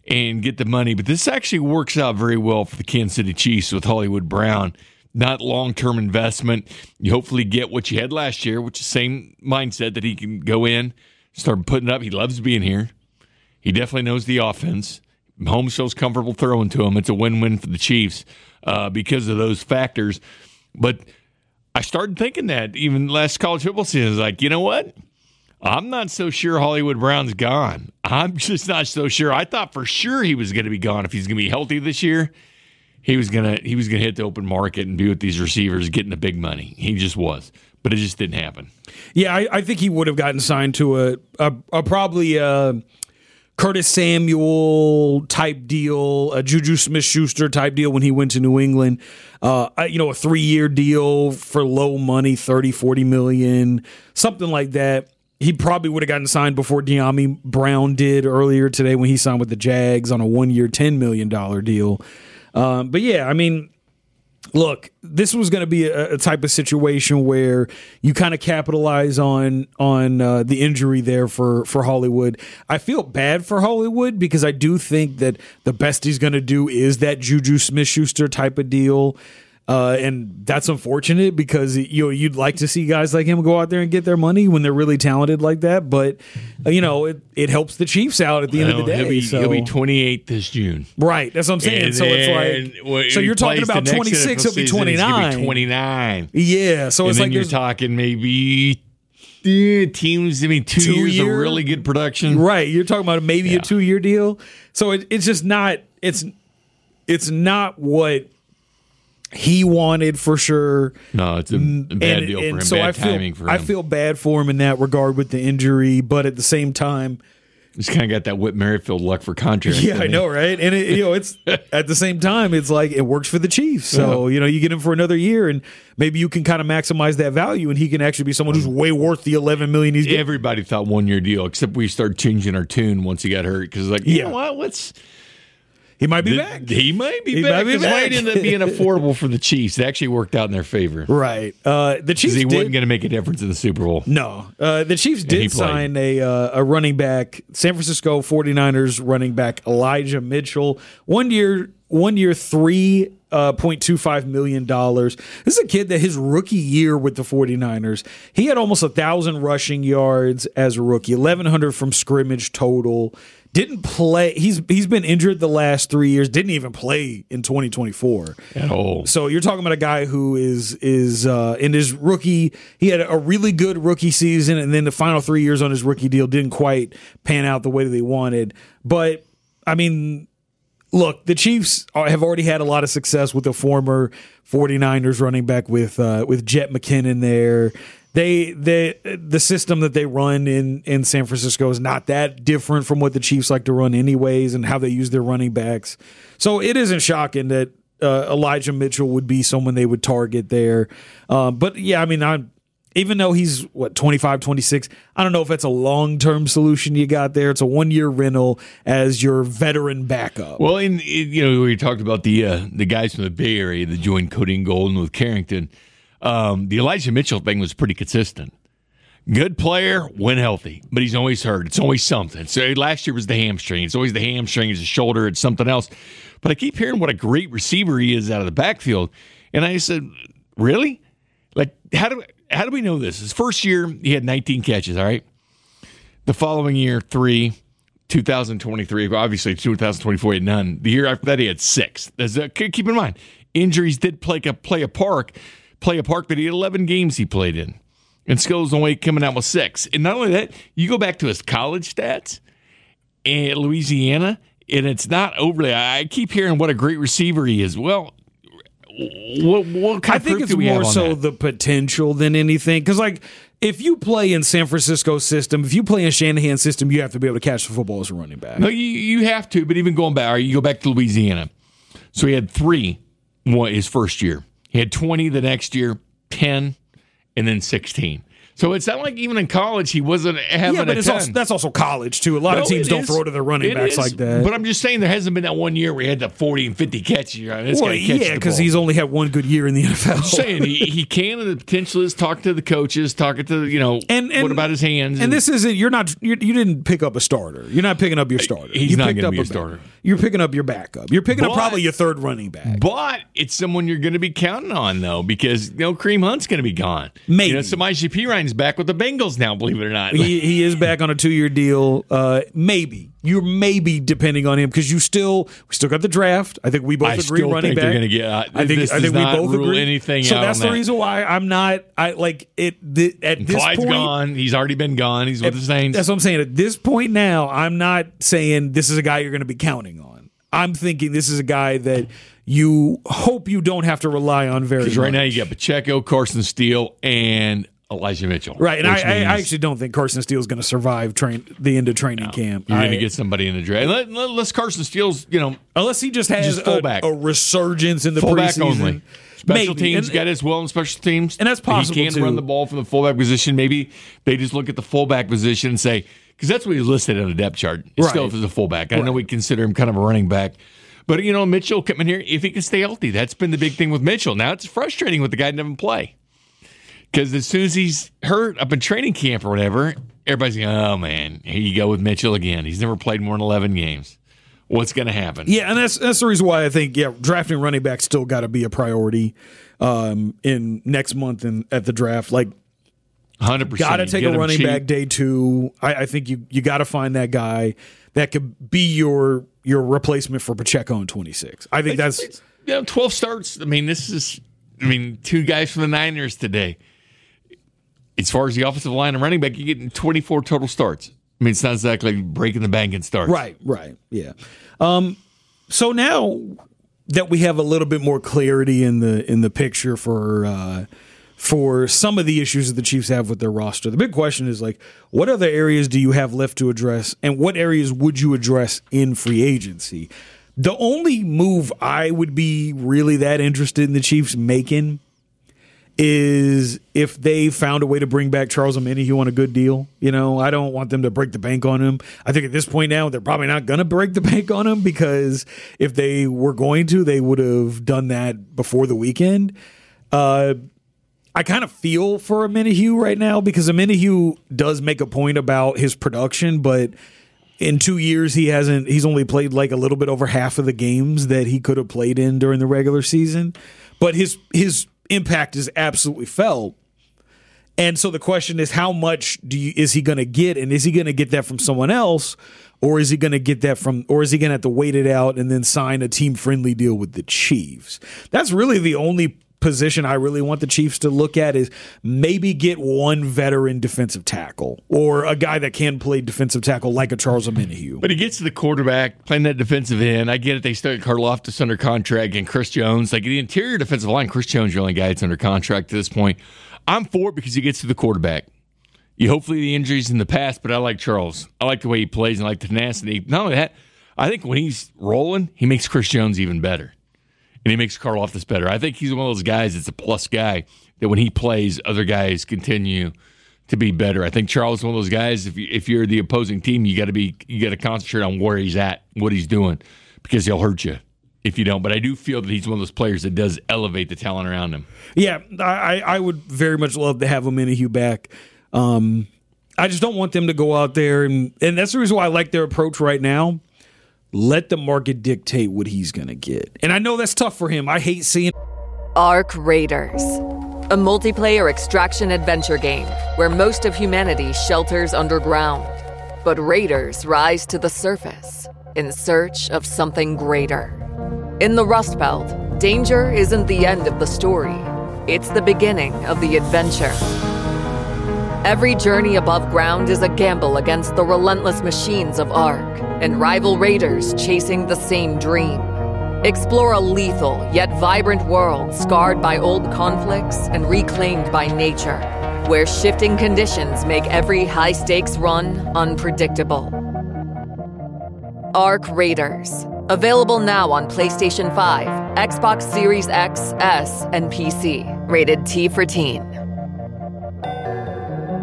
and get the money. But this actually works out very well for the Kansas City Chiefs with Hollywood Brown. Not long-term investment. You hopefully get what you had last year, which is the same mindset that he can go in, start putting up. He loves being here. He definitely knows the offense. Mahomes feels comfortable throwing to him. It's a win-win for the Chiefs uh, because of those factors. But I started thinking that even last college football season. I was like, you know what? I'm not so sure Hollywood Brown's gone. I'm just not so sure. I thought for sure he was going to be gone if he's going to be healthy this year. He was gonna he was gonna hit the open market and be with these receivers getting the big money. He just was, but it just didn't happen. Yeah, I, I think he would have gotten signed to a, a, a probably a Curtis Samuel type deal, a Juju Smith-Schuster type deal when he went to New England. Uh, you know, a three-year deal for low money, thirty, forty million, something like that. He probably would have gotten signed before De'Ami Brown did earlier today when he signed with the Jags on a one-year, ten million dollars deal. Um, but yeah, I mean, look, this was going to be a, a type of situation where you kind of capitalize on on uh, the injury there for, for Hollywood. I feel bad for Hollywood because I do think that the best he's going to do is that Juju Smith-Schuster type of deal. Uh, and that's unfortunate because you know you'd like to see guys like him go out there and get their money when they're really talented like that. But uh, you know it, it helps the Chiefs out at the well, end of the day. He'll be, so. he'll be twenty-eight this June, right? That's what I'm saying. And so it's like well, so you're talking about twenty-six. He'll be twenty-nine. Be twenty-nine. Yeah. So and it's then like you're talking maybe. Yeah, teams, I mean, two, two years year, of really good production. Right. You're talking about maybe yeah. a two-year deal. So it, it's just not it's it's not what he wanted for sure. No, it's a bad and, deal and for him. So bad I feel, timing for him. I feel bad for him in that regard with the injury, but at the same time, he's kind of got that Whit Merrifield luck for contract. Yeah, I know, right? And it, you know, it's at the same time, it's like it works for the Chiefs. So yeah. you know, you get him for another year, and maybe you can kind of maximize that value, and he can actually be someone who's way worth the eleven million he's getting. Everybody thought one year deal, except we started changing our tune once he got hurt because like, you yeah. know what? Let's. He might be the, back. He might be he back. It might end up being affordable for the Chiefs. It actually worked out in their favor. Right. Uh, the Chiefs he did, wasn't going to make a difference in the Super Bowl. No. Uh, the Chiefs did sign a uh, a running back, San Francisco forty-niners running back Elijah Mitchell. One year, one year, three point two five million dollars. This is a kid that his rookie year with the forty-niners, he had almost one thousand rushing yards as a rookie, eleven hundred from scrimmage total. Didn't play. He's he's been injured the last three years. Didn't even play in twenty twenty-four at all. So you're talking about a guy who is is uh, in his rookie. He had a really good rookie season, and then the final three years on his rookie deal didn't quite pan out the way that they wanted. But I mean, look, the Chiefs are, have already had a lot of success with the former forty-niners running back with uh, with Jet McKinnon there. They they the system that they run in, in San Francisco is not that different from what the Chiefs like to run anyways and how they use their running backs. So it isn't shocking that uh, Elijah Mitchell would be someone they would target there. Um, but yeah, I mean, I even though he's what twenty-five, twenty-six, I don't know if that's a long-term solution you got there. It's a one-year rental as your veteran backup. Well, in, in you know, we talked about the uh, the guys from the Bay Area that joined Cody and Golden with Carrington. Um, the Elijah Mitchell thing was pretty consistent. Good player when healthy, but he's always hurt. It's always something. So last year was the hamstring. It's always the hamstring. It's the shoulder. It's something else. But I keep hearing what a great receiver he is out of the backfield. And I said, really? Like, how do how do we know this? His first year, he had nineteen catches, all right? The following year, three. two thousand twenty-three, obviously two thousand twenty-four, he had none. The year after that, he had six. A, keep in mind, injuries did play a, play a part. Play a part, but he had eleven games he played in. And Skills only coming out with six. And not only that, you go back to his college stats at Louisiana, and it's not overly. I keep hearing what a great receiver he is. Well, what, what kind I of think proof it's do we more have on so that? the potential than anything. Because, like, if you play in San Francisco's system, if you play in Shanahan's system, you have to be able to catch the football as a running back. No, you, you have to, but even going back, all right, you go back to Louisiana. So he had three one, his first year. He had twenty the next year, ten, and then sixteen. So it's not like even in college he wasn't having yeah, but a it's ton. also, that's also college, too. A lot No, of teams it don't is. throw to their running It backs is. like that. But I'm just saying there hasn't been that one year where he had the forty and fifty catches. Right? This well, guy catches yeah, the because ball. he's only had one good year in the N F L. I'm saying he, he can, and the potential is talking to the coaches, talking to, you know, And, and what about his hands? And, this isn't, you're not, you're, you didn't pick up a starter. You're not picking up your starter. He's you not picked gonna up be a back- starter. You're picking up your backup. You're picking But- up probably your third running back. But it's someone you're going to be counting on, though, because, you know, Kareem Hunt's going to be gone. Maybe. You know, Samaje Perine back with the Bengals now, believe it or not. He, he is back on a two-year deal. Uh, maybe. You're maybe depending on him because you still we still got the draft. I think we both I agree still running think back. they're gonna get, uh, I think this I think does we not both rule agree. anything so out that's on the that. reason why I'm not. I like it the, at And this Clyde's point. gone. He's already been gone. He's with the Saints. That's what I'm saying. At this point now, I'm not saying this is a guy you're going to be counting on. I'm thinking this is a guy that you hope you don't have to rely on very much. Because right now you got Pacheco, Carson Steele, and Elijah Mitchell. Right, and I, which I, I means actually don't think Carson Steele is going to survive train the end of training camp. You're going I- to get somebody in the draft. Let- let- Unless Carson Steele's, you know, unless he just has Just a, fullback. a resurgence in the fullback preseason. only. Special Maybe. teams And- got as well in special teams. And that's possible, He can too. run the ball from the fullback position. Maybe they just look at the fullback position and say, because that's what he's listed on the depth chart. Right. Still as a fullback. I know Right. we consider him kind of a running back. But, you know, Mitchell coming here, if he can stay healthy, that's been the big thing with Mitchell. Now it's frustrating with the guy that doesn't play. Because as soon as he's hurt up in training camp or whatever, everybody's going, oh, man, here you go with Mitchell again. He's never played more than eleven games. What's going to happen? Yeah, and that's that's the reason why I think yeah, drafting running back still got to be a priority um, in next month and at the draft. Like, one hundred percent. got to take Get a him running cheap. back day two. I, I think you you got to find that guy that could be your your replacement for Pacheco in twenty-six. I think It's- that's it's, you know, twelve starts. I mean, this is, I mean, two guys from the Niners today. As far as the offensive line and running back, you're getting twenty-four total starts. I mean, it's not exactly breaking the bank in starts. right, right, yeah. Um, so now that we have a little bit more clarity in the in the picture for uh, for some of the issues that the Chiefs have with their roster, the big question is like, what other areas do you have left to address, and what areas would you address in free agency? The only move I would be really that interested in the Chiefs making is if they found a way to bring back Charles Omenihu on a good deal. You know, I don't want them to break the bank on him. I think at this point now, they're probably not going to break the bank on him because if they were going to, they would have done that before the weekend. Uh, I kind of feel for Omenihu right now because Omenihu does make a point about his production, but in two years he hasn't. He's only played like a little bit over half of the games that he could have played in during the regular season. But his his impact is absolutely felt. And so the question is, how much do you, is he going to get? And is he going to get that from someone else? Or is he going to get that from, or is he going to have to wait it out and then sign a team friendly deal with the Chiefs? That's really the only position I really want the Chiefs to look at is maybe get one veteran defensive tackle or a guy that can play defensive tackle like a Charles Omenihu. But he gets to the quarterback, playing that defensive end. I get it. They still got Karlaftis under contract and Chris Jones. Like the interior defensive line, Chris Jones, your only guy that's under contract at this point. I'm for it because he gets to the quarterback. You hopefully the injuries in the past, but I like Charles. I like the way he plays and I like the tenacity. Not only that, I think when he's rolling, he makes Chris Jones even better. And he makes Karlaftis better. I think he's one of those guys that's a plus guy that when he plays, other guys continue to be better. I think Charles is one of those guys, if, you, if you're the opposing team, you got to be you got to concentrate on where he's at, what he's doing, because he'll hurt you if you don't. But I do feel that he's one of those players that does elevate the talent around him. Yeah, I, I would very much love to have Omenihu back. Um, I just don't want them to go out there, and, and that's the reason why I like their approach right now. Let the market dictate what he's going to get. And I know that's tough for him. I hate seeing Ark Raiders, a multiplayer extraction adventure game where most of humanity shelters underground. But raiders rise to the surface in search of something greater. In the Rust Belt, danger isn't the end of the story. It's the beginning of the adventure. Every journey above ground is a gamble against the relentless machines of Ark and rival raiders chasing the same dream. Explore a lethal yet vibrant world scarred by old conflicts and reclaimed by nature, where shifting conditions make every high-stakes run unpredictable. Ark Raiders. Available now on PlayStation five, Xbox Series X, S, and P C. Rated T for Teen.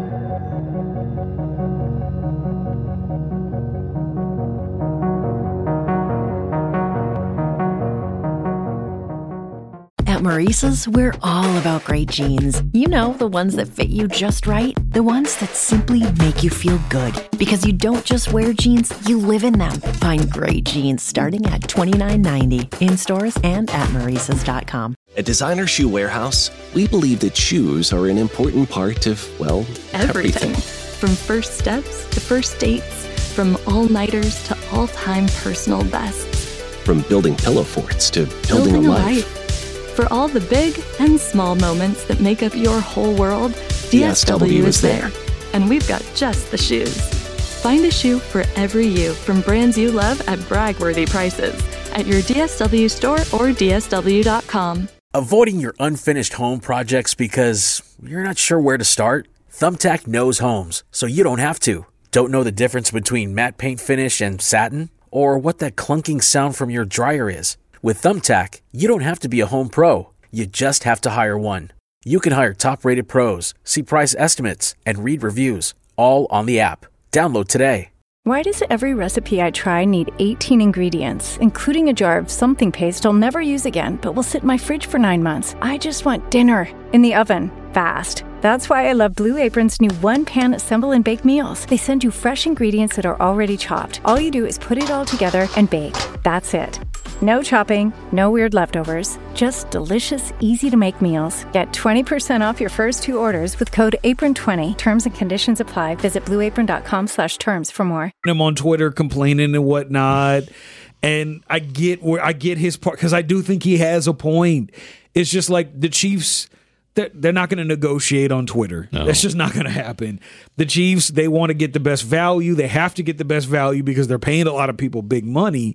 Maurice's, we're all about great jeans. You know, the ones that fit you just right. The ones that simply make you feel good. Because you don't just wear jeans, you live in them. Find great jeans starting at twenty-nine ninety in stores and at Maurice's dot com. At Designer Shoe Warehouse, we believe that shoes are an important part of, well, everything. everything. From first steps to first dates, from all-nighters to all-time personal bests. From building pillow forts to building, building a, a life. life. For all the big and small moments that make up your whole world, D S W is there. And we've got just the shoes. Find a shoe for every you from brands you love at brag-worthy prices at your D S W store or D S W dot com. Avoiding your unfinished home projects because you're not sure where to start? Thumbtack knows homes, so you don't have to. Don't know the difference between matte paint finish and satin? Or what that clunking sound from your dryer is? With Thumbtack, you don't have to be a home pro. You just have to hire one. You can hire top-rated pros, see price estimates, and read reviews, all on the app. Download today. Why does every recipe I try need eighteen ingredients, including a jar of something paste I'll never use again, but will sit in my fridge for nine months? I just want dinner in the oven, fast. That's why I love Blue Apron's new one-pan assemble and bake meals. They send you fresh ingredients that are already chopped. All you do is put it all together and bake. That's it. No chopping, no weird leftovers, just delicious, easy-to-make meals. Get twenty percent off your first two orders with code apron twenty. Terms and conditions apply. Visit blue apron dot com slash terms for more. Him on Twitter complaining and whatnot, and I get where I get his part because I do think he has a point. It's just like the Chiefs. They're, they're not going to negotiate on Twitter. No. That's just not going to happen. The Chiefs, they want to get the best value. They have to get the best value because they're paying a lot of people big money.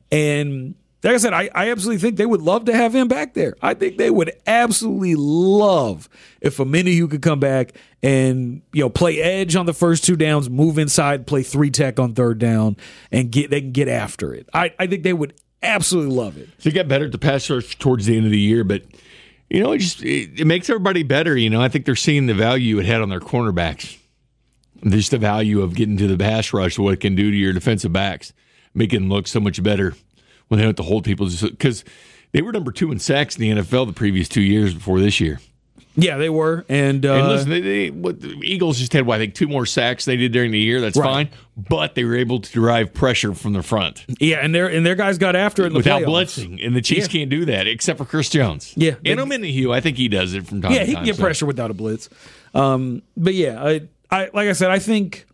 And like I said, I, I absolutely think they would love to have him back there. I think they would absolutely love if Omenihu could come back and, you know, play edge on the first two downs, move inside, play three tech on third down, and get they can get after it. I, I think they would absolutely love it. So you got better at the pass rush towards the end of the year, but you know, it just it, it makes everybody better. You know, I think they're seeing the value it had on their cornerbacks. Just the value of getting to the pass rush, what it can do to your defensive backs, making them look so much better when they don't have to hold people. Because they were number two in sacks in the N F L the previous two years before this year. Yeah, they were. And, uh, and listen, they, they, what, the Eagles just had, what, I think, two more sacks they did during the year. That's right. Fine. But they were able to derive pressure from the front. Yeah, and their and their guys got after it in the without playoffs. blitzing. And the Chiefs yeah. can't do that, except for Chris Jones. Yeah. And Omenihu, I think he does it from time yeah, to time. Yeah, he can get so. pressure without a blitz. Um, but yeah, I, I like I said, I think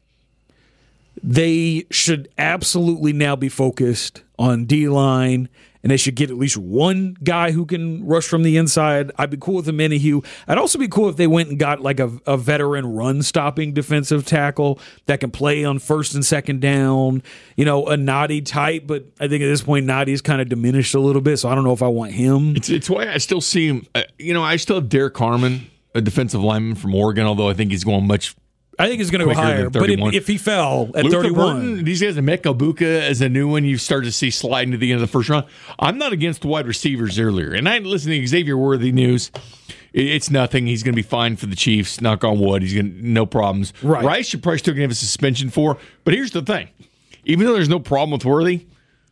they should absolutely now be focused on D-line, and they should get at least one guy who can rush from the inside. I'd be cool with Omenihu. I'd also be cool if they went and got like a, a veteran run-stopping defensive tackle that can play on first and second down, you know, a Nadi type, but I think at this point Nadi's kind of diminished a little bit, so I don't know if I want him. It's, it's why I still see him. Uh, you know, I still have Derek Harmon, a defensive lineman from Oregon, although I think he's going much I think he's going to go higher, but if, if he fell at Luther thirty-one. Burton, these guys, Emeka Egbuka as a new one, you start to see sliding to the end of the first round. I'm not against the wide receivers earlier, and I listen to Xavier Worthy news. It's nothing. He's going to be fine for the Chiefs. Knock on wood. He's going to no problems. Right. Rice, you're probably still going to have a suspension for. But here's the thing: even though there's no problem with Worthy,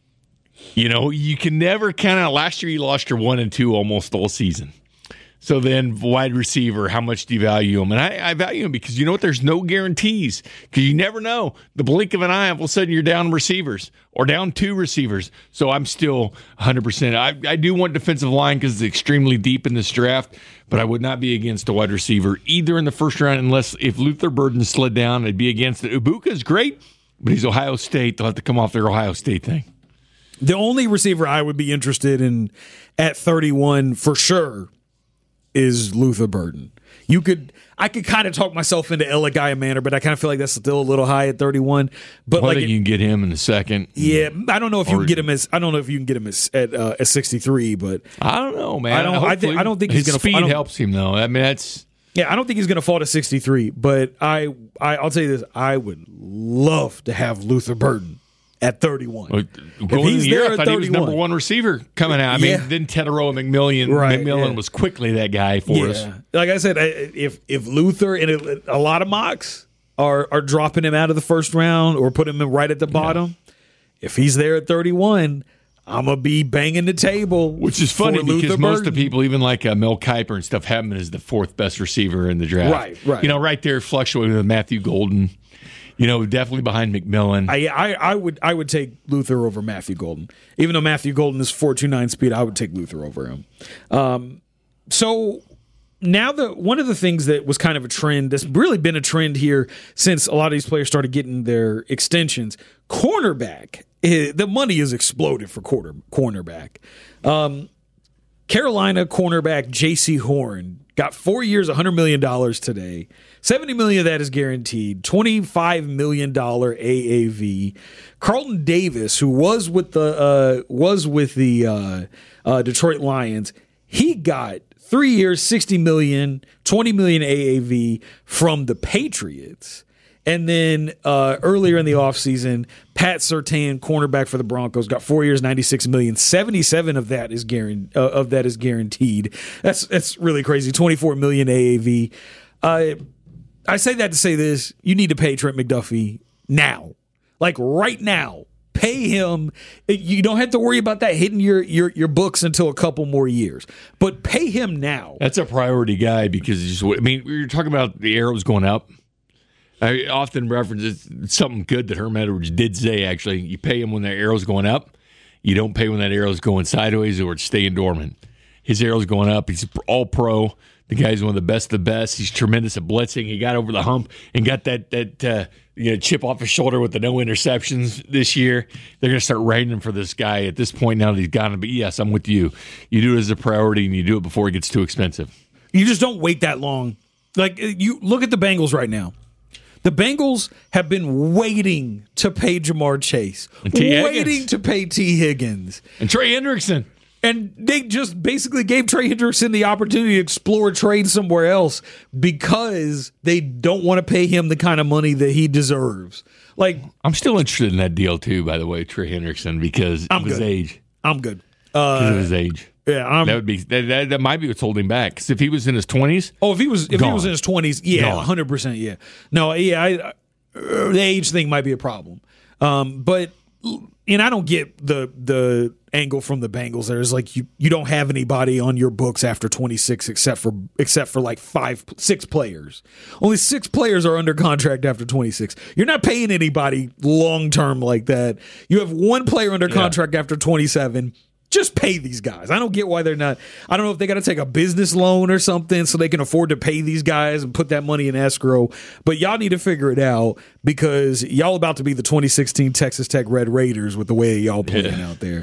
you know you can never count out. Last year, you lost your one and two almost all season. So then wide receiver, how much do you value him? And I, I value him because you know what? There's no guarantees because you never know. The blink of an eye, all of a sudden you're down receivers or down two receivers. So I'm still one hundred percent. I, I do want defensive line because it's extremely deep in this draft, but I would not be against a wide receiver either in the first round unless if Luther Burden slid down, I'd be against it. Egbuka is great, but he's Ohio State. They'll have to come off their Ohio State thing. The only receiver I would be interested in at thirty-one for sure is Luther Burden. You could, I could kind of talk myself into Eligaya Manor, but I kind of feel like that's still a little high at thirty-one. But well, like, I think you can get him in the second. Yeah, I don't know if you can get him as I don't know if you can get him as at uh, at sixty-three, but I don't know, man. I don't. I, think, I don't think his he's going speed to speed helps him though. I mean, that's yeah. I don't think he's going to fall to sixty-three, but I, I I'll tell you this: I would love to have Luther Burden at thirty-one. Well, going he's the year, there I at thought he was number one receiver coming out. I mean, yeah. then Teteroa McMillan, right, McMillan yeah. was quickly that guy for yeah. us. Like I said, if if Luther and a, a lot of mocks are are dropping him out of the first round or put him right at the bottom, yeah. if he's there at thirty-one, I'm going to be banging the table. Which is funny because Luther most Burden. of the people, even like uh, Mel Kiper and stuff, have him as the fourth best receiver in the draft. Right, right. You know, right there fluctuating with Matthew Golden. You know, definitely behind McMillan. I, I, I would I would take Luther over Matthew Golden. Even though Matthew Golden is four two nine speed, I would take Luther over him. Um, so now the one of the things that was kind of a trend, that's really been a trend here since a lot of these players started getting their extensions, cornerback. eh, The money has exploded for quarter cornerback. Um, Carolina cornerback J C Horn got four years, one hundred million dollars today. seventy million dollars of that is guaranteed. twenty-five million dollars A A V. Carlton Davis, who was with the uh, was with the uh, uh, Detroit Lions, he got three years, sixty million dollars, twenty million dollars A A V from the Patriots. And then uh, earlier in the offseason, Pat Surtain, cornerback for the Broncos, got four years, ninety-six million dollars. seventy-seven of that is guaranteed. Uh, of that is guaranteed. That's that's really crazy. twenty-four million dollars A A V. Uh, I say that to say this: you need to pay Trent McDuffie now, like right now. Pay him. You don't have to worry about that hitting your your your books until a couple more years, but pay him now. That's a priority guy because it's just, I mean, we were talking about the arrows going up. I often reference it's something good that Herm Edwards did say, actually. You pay him when the arrow's going up. You don't pay when that arrow's going sideways or it's staying dormant. His arrow's going up. He's all pro. The guy's one of the best of the best. He's tremendous at blitzing. He got over the hump and got that that uh, you know, chip off his shoulder with the no interceptions this year. They're going to start rating him for this guy at this point now that he's got him. But, yes, I'm with you. You do it as a priority and you do it before it gets too expensive. You just don't wait that long. Like, you look at the Bengals right now. The Bengals have been waiting to pay Jamar Chase, waiting Higgins. to pay T. Higgins. And Trey Hendrickson. And they just basically gave Trey Hendrickson the opportunity to explore trade somewhere else because they don't want to pay him the kind of money that he deserves. Like, I'm still interested in that deal, too, by the way, Trey Hendrickson, because I'm of his good. age. I'm good. Because Uh, of his age. Yeah, I'm, that would be that, that, that might be what's holding back. Because if he was in his twenties, oh, if he was if gone. he was in his twenties, yeah, Gone. one hundred percent, yeah. No, yeah, I, uh, the age thing might be a problem, um, but and I don't get the the angle from the Bengals. There's like you you don't have anybody on your books after twenty-six except for except for like five six players. Only six players are under contract after twenty-six. You're not paying anybody long term like that. You have one player under Yeah. contract after twenty-seven. Just pay these guys. I don't get why they're not. I don't know if they got to take a business loan or something so they can afford to pay these guys and put that money in escrow. But y'all need to figure it out because y'all about to be the twenty sixteen Texas Tech Red Raiders with the way y'all playing out there.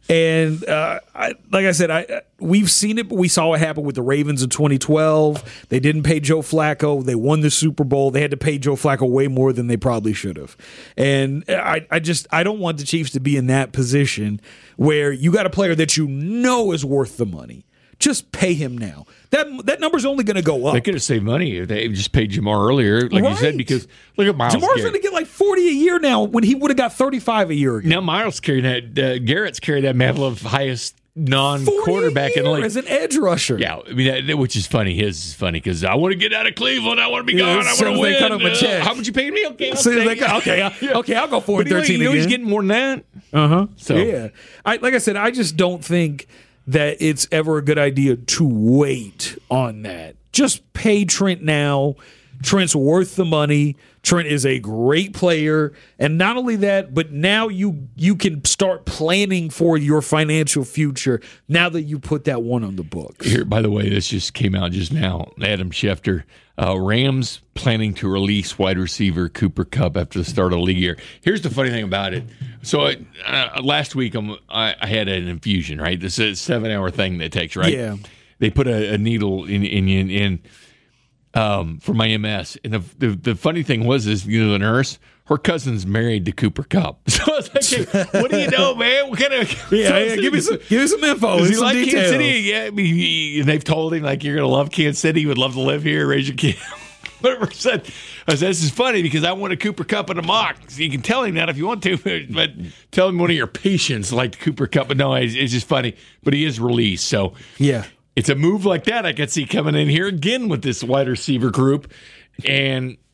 And uh, I, like I said, I we've seen it, but we saw what happened with the Ravens in twenty twelve. They didn't pay Joe Flacco. They won the Super Bowl. They had to pay Joe Flacco way more than they probably should have. And I, I just I don't want the Chiefs to be in that position where you got a player that you know is worth the money. Just pay him now. That that number's only going to go up. they could have saved money if they just paid Jamar earlier, like you said, Right. because look at Miles Jamar's Garrett. going to get like forty a year now when he would have got thirty-five a year ago. Now Miles carried that. Uh, Garrett's carried that mantle of highest non-quarterback in the league as an edge rusher. Yeah, I mean, that, that- which is funny. His is funny because I want to get out of Cleveland. I want to be Yeah, gone. as I soon want to as they win. cut him a Uh, check. how much you paying me? Okay, I'll So he's take like, it. okay, I- okay, I'll go for it. But anyway, thirteen you know he's again. getting more than that. Uh huh. So yeah, I like I said, I just don't think that it's ever a good idea to wait on that. Just pay Trent now. Trent's worth the money. Trent is a great player, and not only that, but now you you can start planning for your financial future now that you put that one on the books. Here, by the way, this just came out just now. Adam Schefter, uh, Rams planning to release wide receiver Cooper Kupp after the start of the league year. Here's the funny thing about it. So I, uh, last week I'm, I, I had an infusion, right? This is a seven-hour thing that it takes, right? Yeah. They put a, a needle in in in. in Um, for my M S, and the, the the funny thing was is you know the nurse, her cousin's married to Cooper Kupp. So I was like, hey, what do you know, man? What kind of Yeah, yeah, give me some give me some info. Does he some like details. Kansas City? Yeah, I mean, he, and they've told him like you're gonna love Kansas City. You would love to live here, raise your kid. Whatever I said. I said this is funny because I want a Cooper Kupp in a mock. So you can tell him that if you want to, but tell him one of your patients liked Cooper Kupp. But no, it's, it's just funny. But he is released, so Yeah. it's a move like that I could see coming in here again with this wide receiver group. And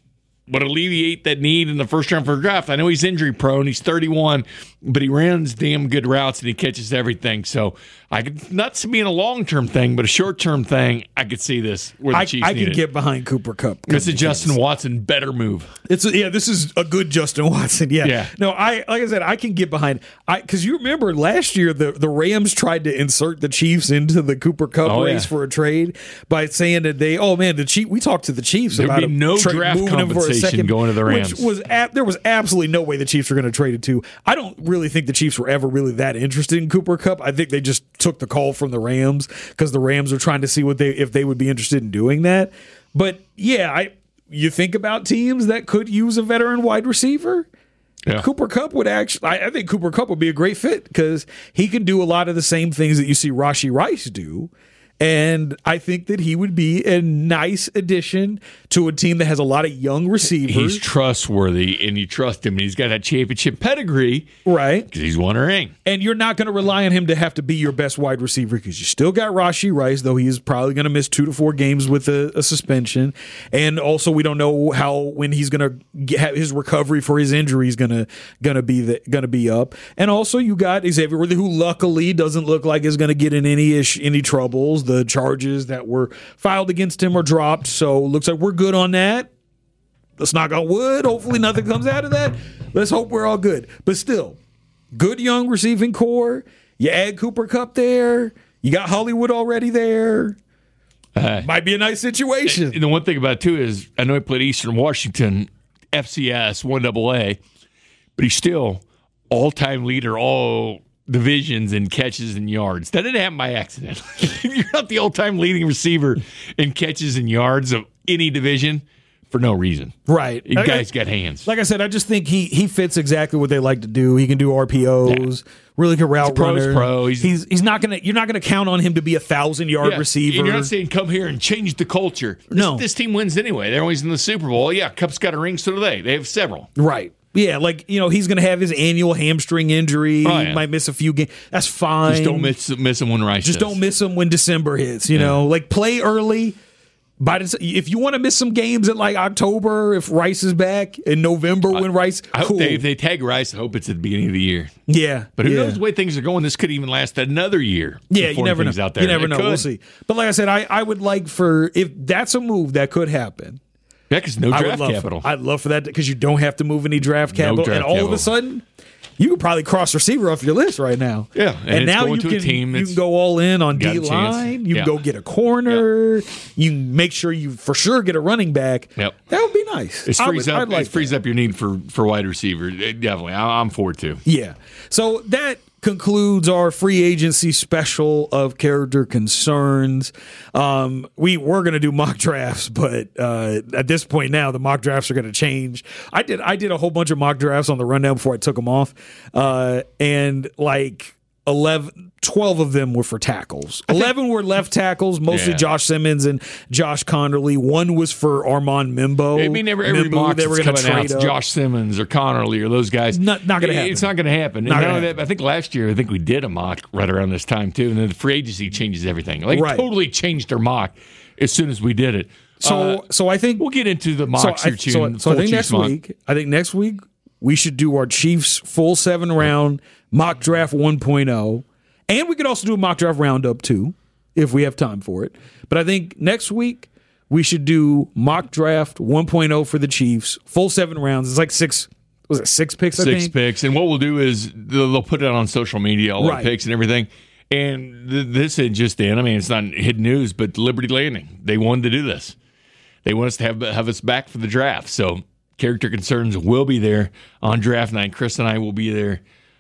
would alleviate that need in the first round for a draft. I know he's injury prone. He's thirty-one, but he runs damn good routes and he catches everything. So I could not see being a long-term thing, but a short-term thing, I could see this where the I, Chiefs I need can it. get behind Cooper Kupp. This is Justin Watson better move. It's a, yeah, this is a good Justin Watson. Yeah. Yeah. No, I like I said, I can get behind. I because you remember last year the, the Rams tried to insert the Chiefs into the Cooper Kupp Oh, race yeah. for a trade by saying that they oh man the Chief we talked to the Chiefs There'd about be a no tra- draft moving him for a compensation second, going to the Rams. which was ab- there was absolutely no way the Chiefs were going to trade it to. I don't really think the Chiefs were ever really that interested in Cooper Kupp. I think they just took the call from the Rams because the Rams are trying to see what they if they would be interested in doing that. But yeah, I you think about teams that could use a veteran wide receiver. Yeah. Cooper Kupp would actually, I, I think Cooper Kupp would be a great fit because he can do a lot of the same things that you see Rashee Rice do. And I think that he would be a nice addition to a team that has a lot of young receivers. He's trustworthy, and you trust him. And he's got that championship pedigree. Right. Because he's won a ring. And you're not going to rely on him to have to be your best wide receiver because you still got Rashee Rice, though he is probably going to miss two to four games with a, a suspension. And also, we don't know how when he's going to have his recovery for his injury is going to going to be the, going to be up. And also, you got Xavier Worthy, who luckily doesn't look like is going to get in any ish, any troubles. The charges that were filed against him are dropped, so looks like we're good on that. Let's knock on wood. Hopefully nothing comes out of that. Let's hope we're all good. But still, good young receiving core. You add Cooper Kupp there. You got Hollywood already there. Uh, Might be a nice situation. And the one thing about it, too, is I know he played Eastern Washington, F C S, one double A, but he's still all-time leader, all divisions in catches and yards. That didn't happen by accident. You're not the all-time leading receiver in catches and yards of any division for no reason. Right. You guys got hands. Like I said, I just think he he fits exactly what they like to do. He can do R P Os, yeah. really good route He's pro's runner. Pro. He's, he's he's not gonna. You're not gonna count on him to be a thousand yard yeah, receiver. And you're not saying come here and change the culture. This, No, this team wins anyway. They're always in the Super Bowl. Yeah, Cup's got a ring. So do they. They have several. Right. Yeah, like, you know, he's going to have his annual hamstring injury. Oh, yeah. He might miss a few games. That's fine. Just don't miss, miss him when Rice Just does. don't miss him when December hits, you yeah. know. Like, play early. By the, if you want to miss some games at, like, October, if Rice is back, in November when Rice... I hope cool. they, if they tag Rice, I hope it's at the beginning of the year. Yeah. But who yeah. knows the way things are going? This could even last another year. Yeah, you never know. Out there. You never it know. Could. We'll see. But like I said, I, I would like for... If that's a move that could happen... Yeah, because no draft love, capital. I'd love for that because you don't have to move any draft capital. No draft and all capital. of a sudden, you could probably cross receiver off your list right now. Yeah, and, and it's now going you to can a team you can go all in on D line. You yeah. can go get a corner. Yeah. You can make sure you for sure get a running back. Yep, that would be nice. It frees would, up. like it frees that. up your need for for wide receiver. It, definitely, I, I'm for it too. Yeah. So that concludes our free agency special of character concerns. Um, we were going to do mock drafts, but uh, at this point now, the mock drafts are going to change. I did I did a whole bunch of mock drafts on the rundown before I took them off, uh, and like eleven, twelve of them were for tackles. eleven were left tackles, mostly Yeah. Josh Simmons and Josh Connerly. One was for Armand Mimbo. I mean, every, every Mimbo, mock they were that's going to coming out, trade it's up. Josh Simmons or Connerly or those guys. Not, not going to happen. It's not going to happen. Not And gonna none of happen. that, I think last year, I think we did a mock right around this time too, and then the free agency changes everything. Like Right. totally changed our mock as soon as we did it. So, Uh, so I think we'll get into the mocks so here I, too. So, and so I full think Chiefs next mock. week, I think next week we should do our Chiefs full seven round mock draft one point oh, and we could also do a mock draft roundup too, if we have time for it. But I think next week we should do mock draft one point oh for the Chiefs, full seven rounds. It's like six. Was it six picks? I Six think? picks, and what we'll do is they'll, they'll put it on social media, all Right. the picks and everything. And th- this is just in. I mean, it's not hidden news, but Liberty Landing, they wanted to do this. They want us to have have us back for the draft. So character concerns will be there on draft night. Chris and I will be there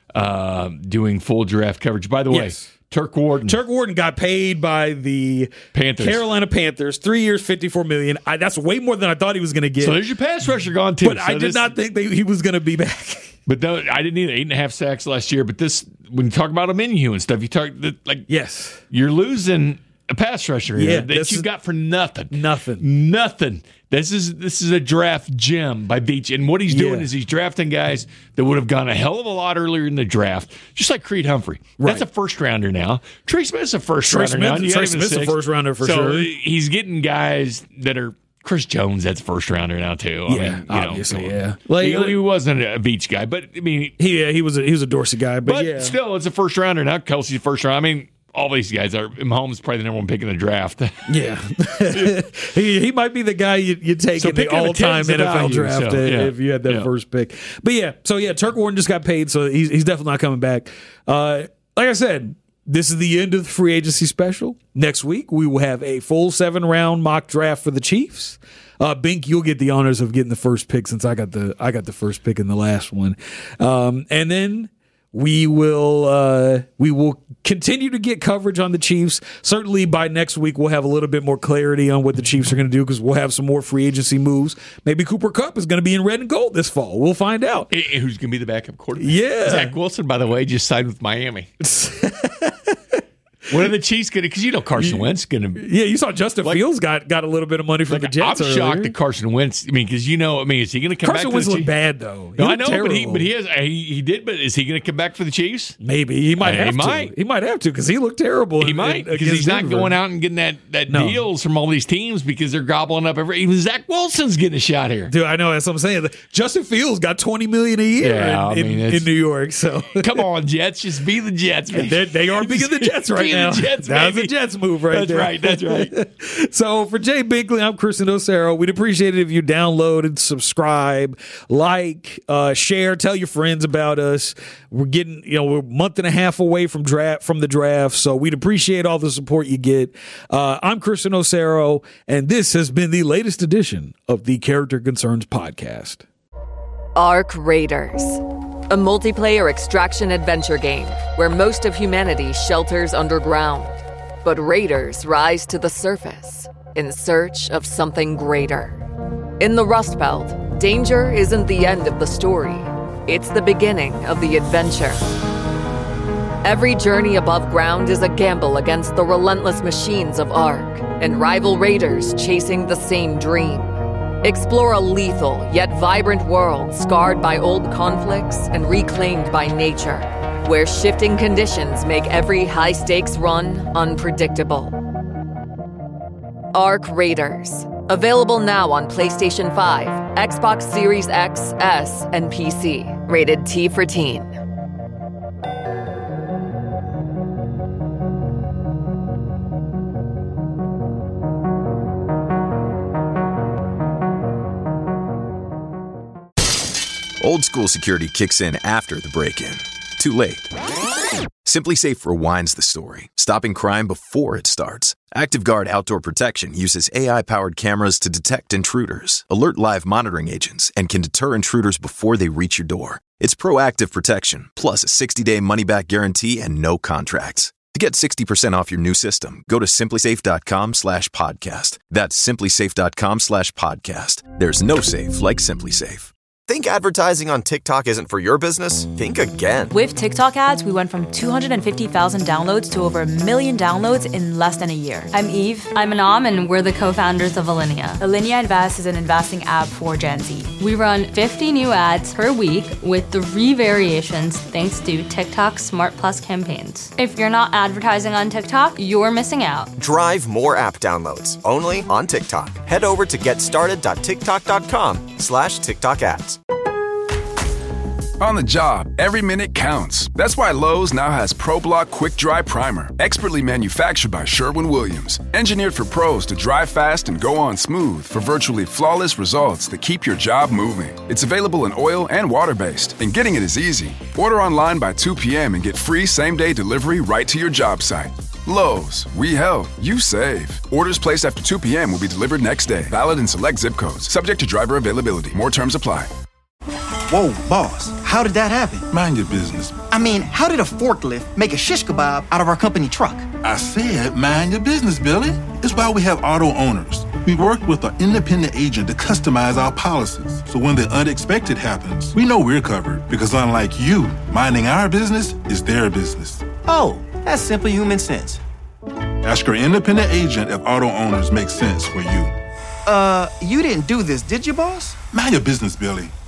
uh, doing full draft coverage. By the way, Yes. Turk Warden. Turk Warden got paid by the Panthers. Carolina Panthers, three years, fifty-four million dollars. I, that's way more than I thought he was going to get. So there's your pass rusher gone too. But So I did this- not think that he was going to be back. But no, I didn't need eight and a half sacks last year. But this, when you talk about a menu and stuff, you talk like yes, you're losing a pass rusher Yeah, here that this you is- got for nothing, nothing, nothing. This is this is a draft gem by Beach, and what he's doing Yeah. is he's drafting guys that would have gone a hell of a lot earlier in the draft, just like Creed Humphrey. That's Right. a first rounder now. Trey Smith's a first Trey rounder Smith- now. and you Trey got him in Smith's a sixth. first rounder for so sure. He's getting guys that are Chris Jones, that's first rounder now too. I Yeah, mean, you obviously, know, yeah. Like, he, he wasn't a Beach guy, but I mean, he yeah, he was a, he was a Dorsey guy, but, but yeah, still, it's a first rounder now. Kelsey's first round. I mean, all these guys are. Mahomes is probably the number one pick in the draft. Yeah, he, he might be the guy you, you take So in the picking a all-time ten's a N F L value, draft so, yeah. if you had that Yeah. first pick. But yeah, so yeah, Turk Warren just got paid, so he's he's definitely not coming back. Uh, like I said, this is the end of the free agency special. Next week we will have a full seven-round mock draft for the Chiefs. Uh, Bink, you'll get the honors of getting the first pick since I got the I got the first pick in the last one, um, and then. We will uh, we will continue to get coverage on the Chiefs. Certainly by next week, we'll have a little bit more clarity on what the Chiefs are going to do because we'll have some more free agency moves. Maybe Cooper Kupp is going to be in red and gold this fall. We'll find out. And who's going to be the backup quarterback? Yeah. Zach Wilson, by the way, just signed with Miami. What are the Chiefs going to? Because you know Carson Wentz going to. Yeah, you saw Justin like, Fields got, got a little bit of money from like, the Jets. I'm earlier. shocked that Carson Wentz. I mean, because you know, I mean, is he going to come Carson back? Wentz for the looked Chiefs? bad though. He No, I know, terrible. but he but he has he, he did. But is he going to come back for the Chiefs? Maybe he might Uh, have he to. might. He might have to because he looked terrible. He in, might in, because he's not Denver. going out and getting that that No. deals from all these teams because they're gobbling up every. Even Zach Wilson's getting a shot here. Dude, I know that's what I'm saying. Justin Fields got twenty million a year Yeah, in, I mean, in, in New York. So come on, Jets, just be the Jets. they, they are being the Jets right Be the now. Jets, That was baby. a Jets move right That's there. right. That's right. So for Jay Binkley, I'm Kristen Osero. We'd appreciate it if you downloaded, subscribe, like, uh, share, tell your friends about us. We're getting, you know, we're a month and a half away from draft from the draft, so we'd appreciate all the support you get. Uh, I'm Kristen Osero, and this has been the latest edition of the Character Concerns podcast. Ark Raiders, a multiplayer extraction adventure game where most of humanity shelters underground. But raiders rise to the surface in search of something greater. In the Rust Belt, danger isn't the end of the story. It's the beginning of the adventure. Every journey above ground is a gamble against the relentless machines of Ark and rival raiders chasing the same dream. Explore a lethal yet vibrant world scarred by old conflicts and reclaimed by nature, where shifting conditions make every high-stakes run unpredictable. Ark Raiders. Available now on PlayStation five, Xbox Series X, S, and P C. Rated T for Teen. Old school security kicks in after the break-in. Too late. Simply Safe rewinds the story, stopping crime before it starts. ActiveGuard Outdoor Protection uses A I-powered cameras to detect intruders, alert live monitoring agents, and can deter intruders before they reach your door. It's proactive protection, plus a sixty-day money-back guarantee and no contracts. To get sixty percent off your new system, go to simplysafe.com slash podcast. That's simplysafe.com slash podcast. There's no safe like Simply Safe. Think advertising on TikTok isn't for your business? Think again. With TikTok ads, we went from two hundred fifty thousand downloads to over a million downloads in less than a year. I'm Eve. I'm Anam, and we're the co-founders of Alinea. Alinea Invest is an investing app for Gen Z. We run fifty new ads per week with three variations thanks to TikTok's Smart Plus campaigns. If you're not advertising on TikTok, you're missing out. Drive more app downloads only on TikTok. Head over to getstarted.tiktok.com slash TikTok ads. On the job, every minute counts. That's why Lowe's now has ProBlock Quick Dry Primer, expertly manufactured by Sherwin-Williams. Engineered for pros to dry fast and go on smooth for virtually flawless results that keep your job moving. It's available in oil and water-based, and getting it is easy. Order online by two p.m. and get free same-day delivery right to your job site. Lowe's, we help, you save. Orders placed after two p.m. will be delivered next day. Valid in select zip codes. Subject to driver availability. More terms apply. Whoa, boss, how did that happen? Mind your business. I mean, how did a forklift make a shish kebab out of our company truck? I said mind your business, Billy. It's why we have auto owners. We work with an independent agent to customize our policies. So when the unexpected happens, we know we're covered. Because unlike you, minding our business is their business. Oh, that's simple human sense. Ask your independent agent if auto owners make sense for you. Uh, you didn't do this, did you, boss? Mind your business, Billy.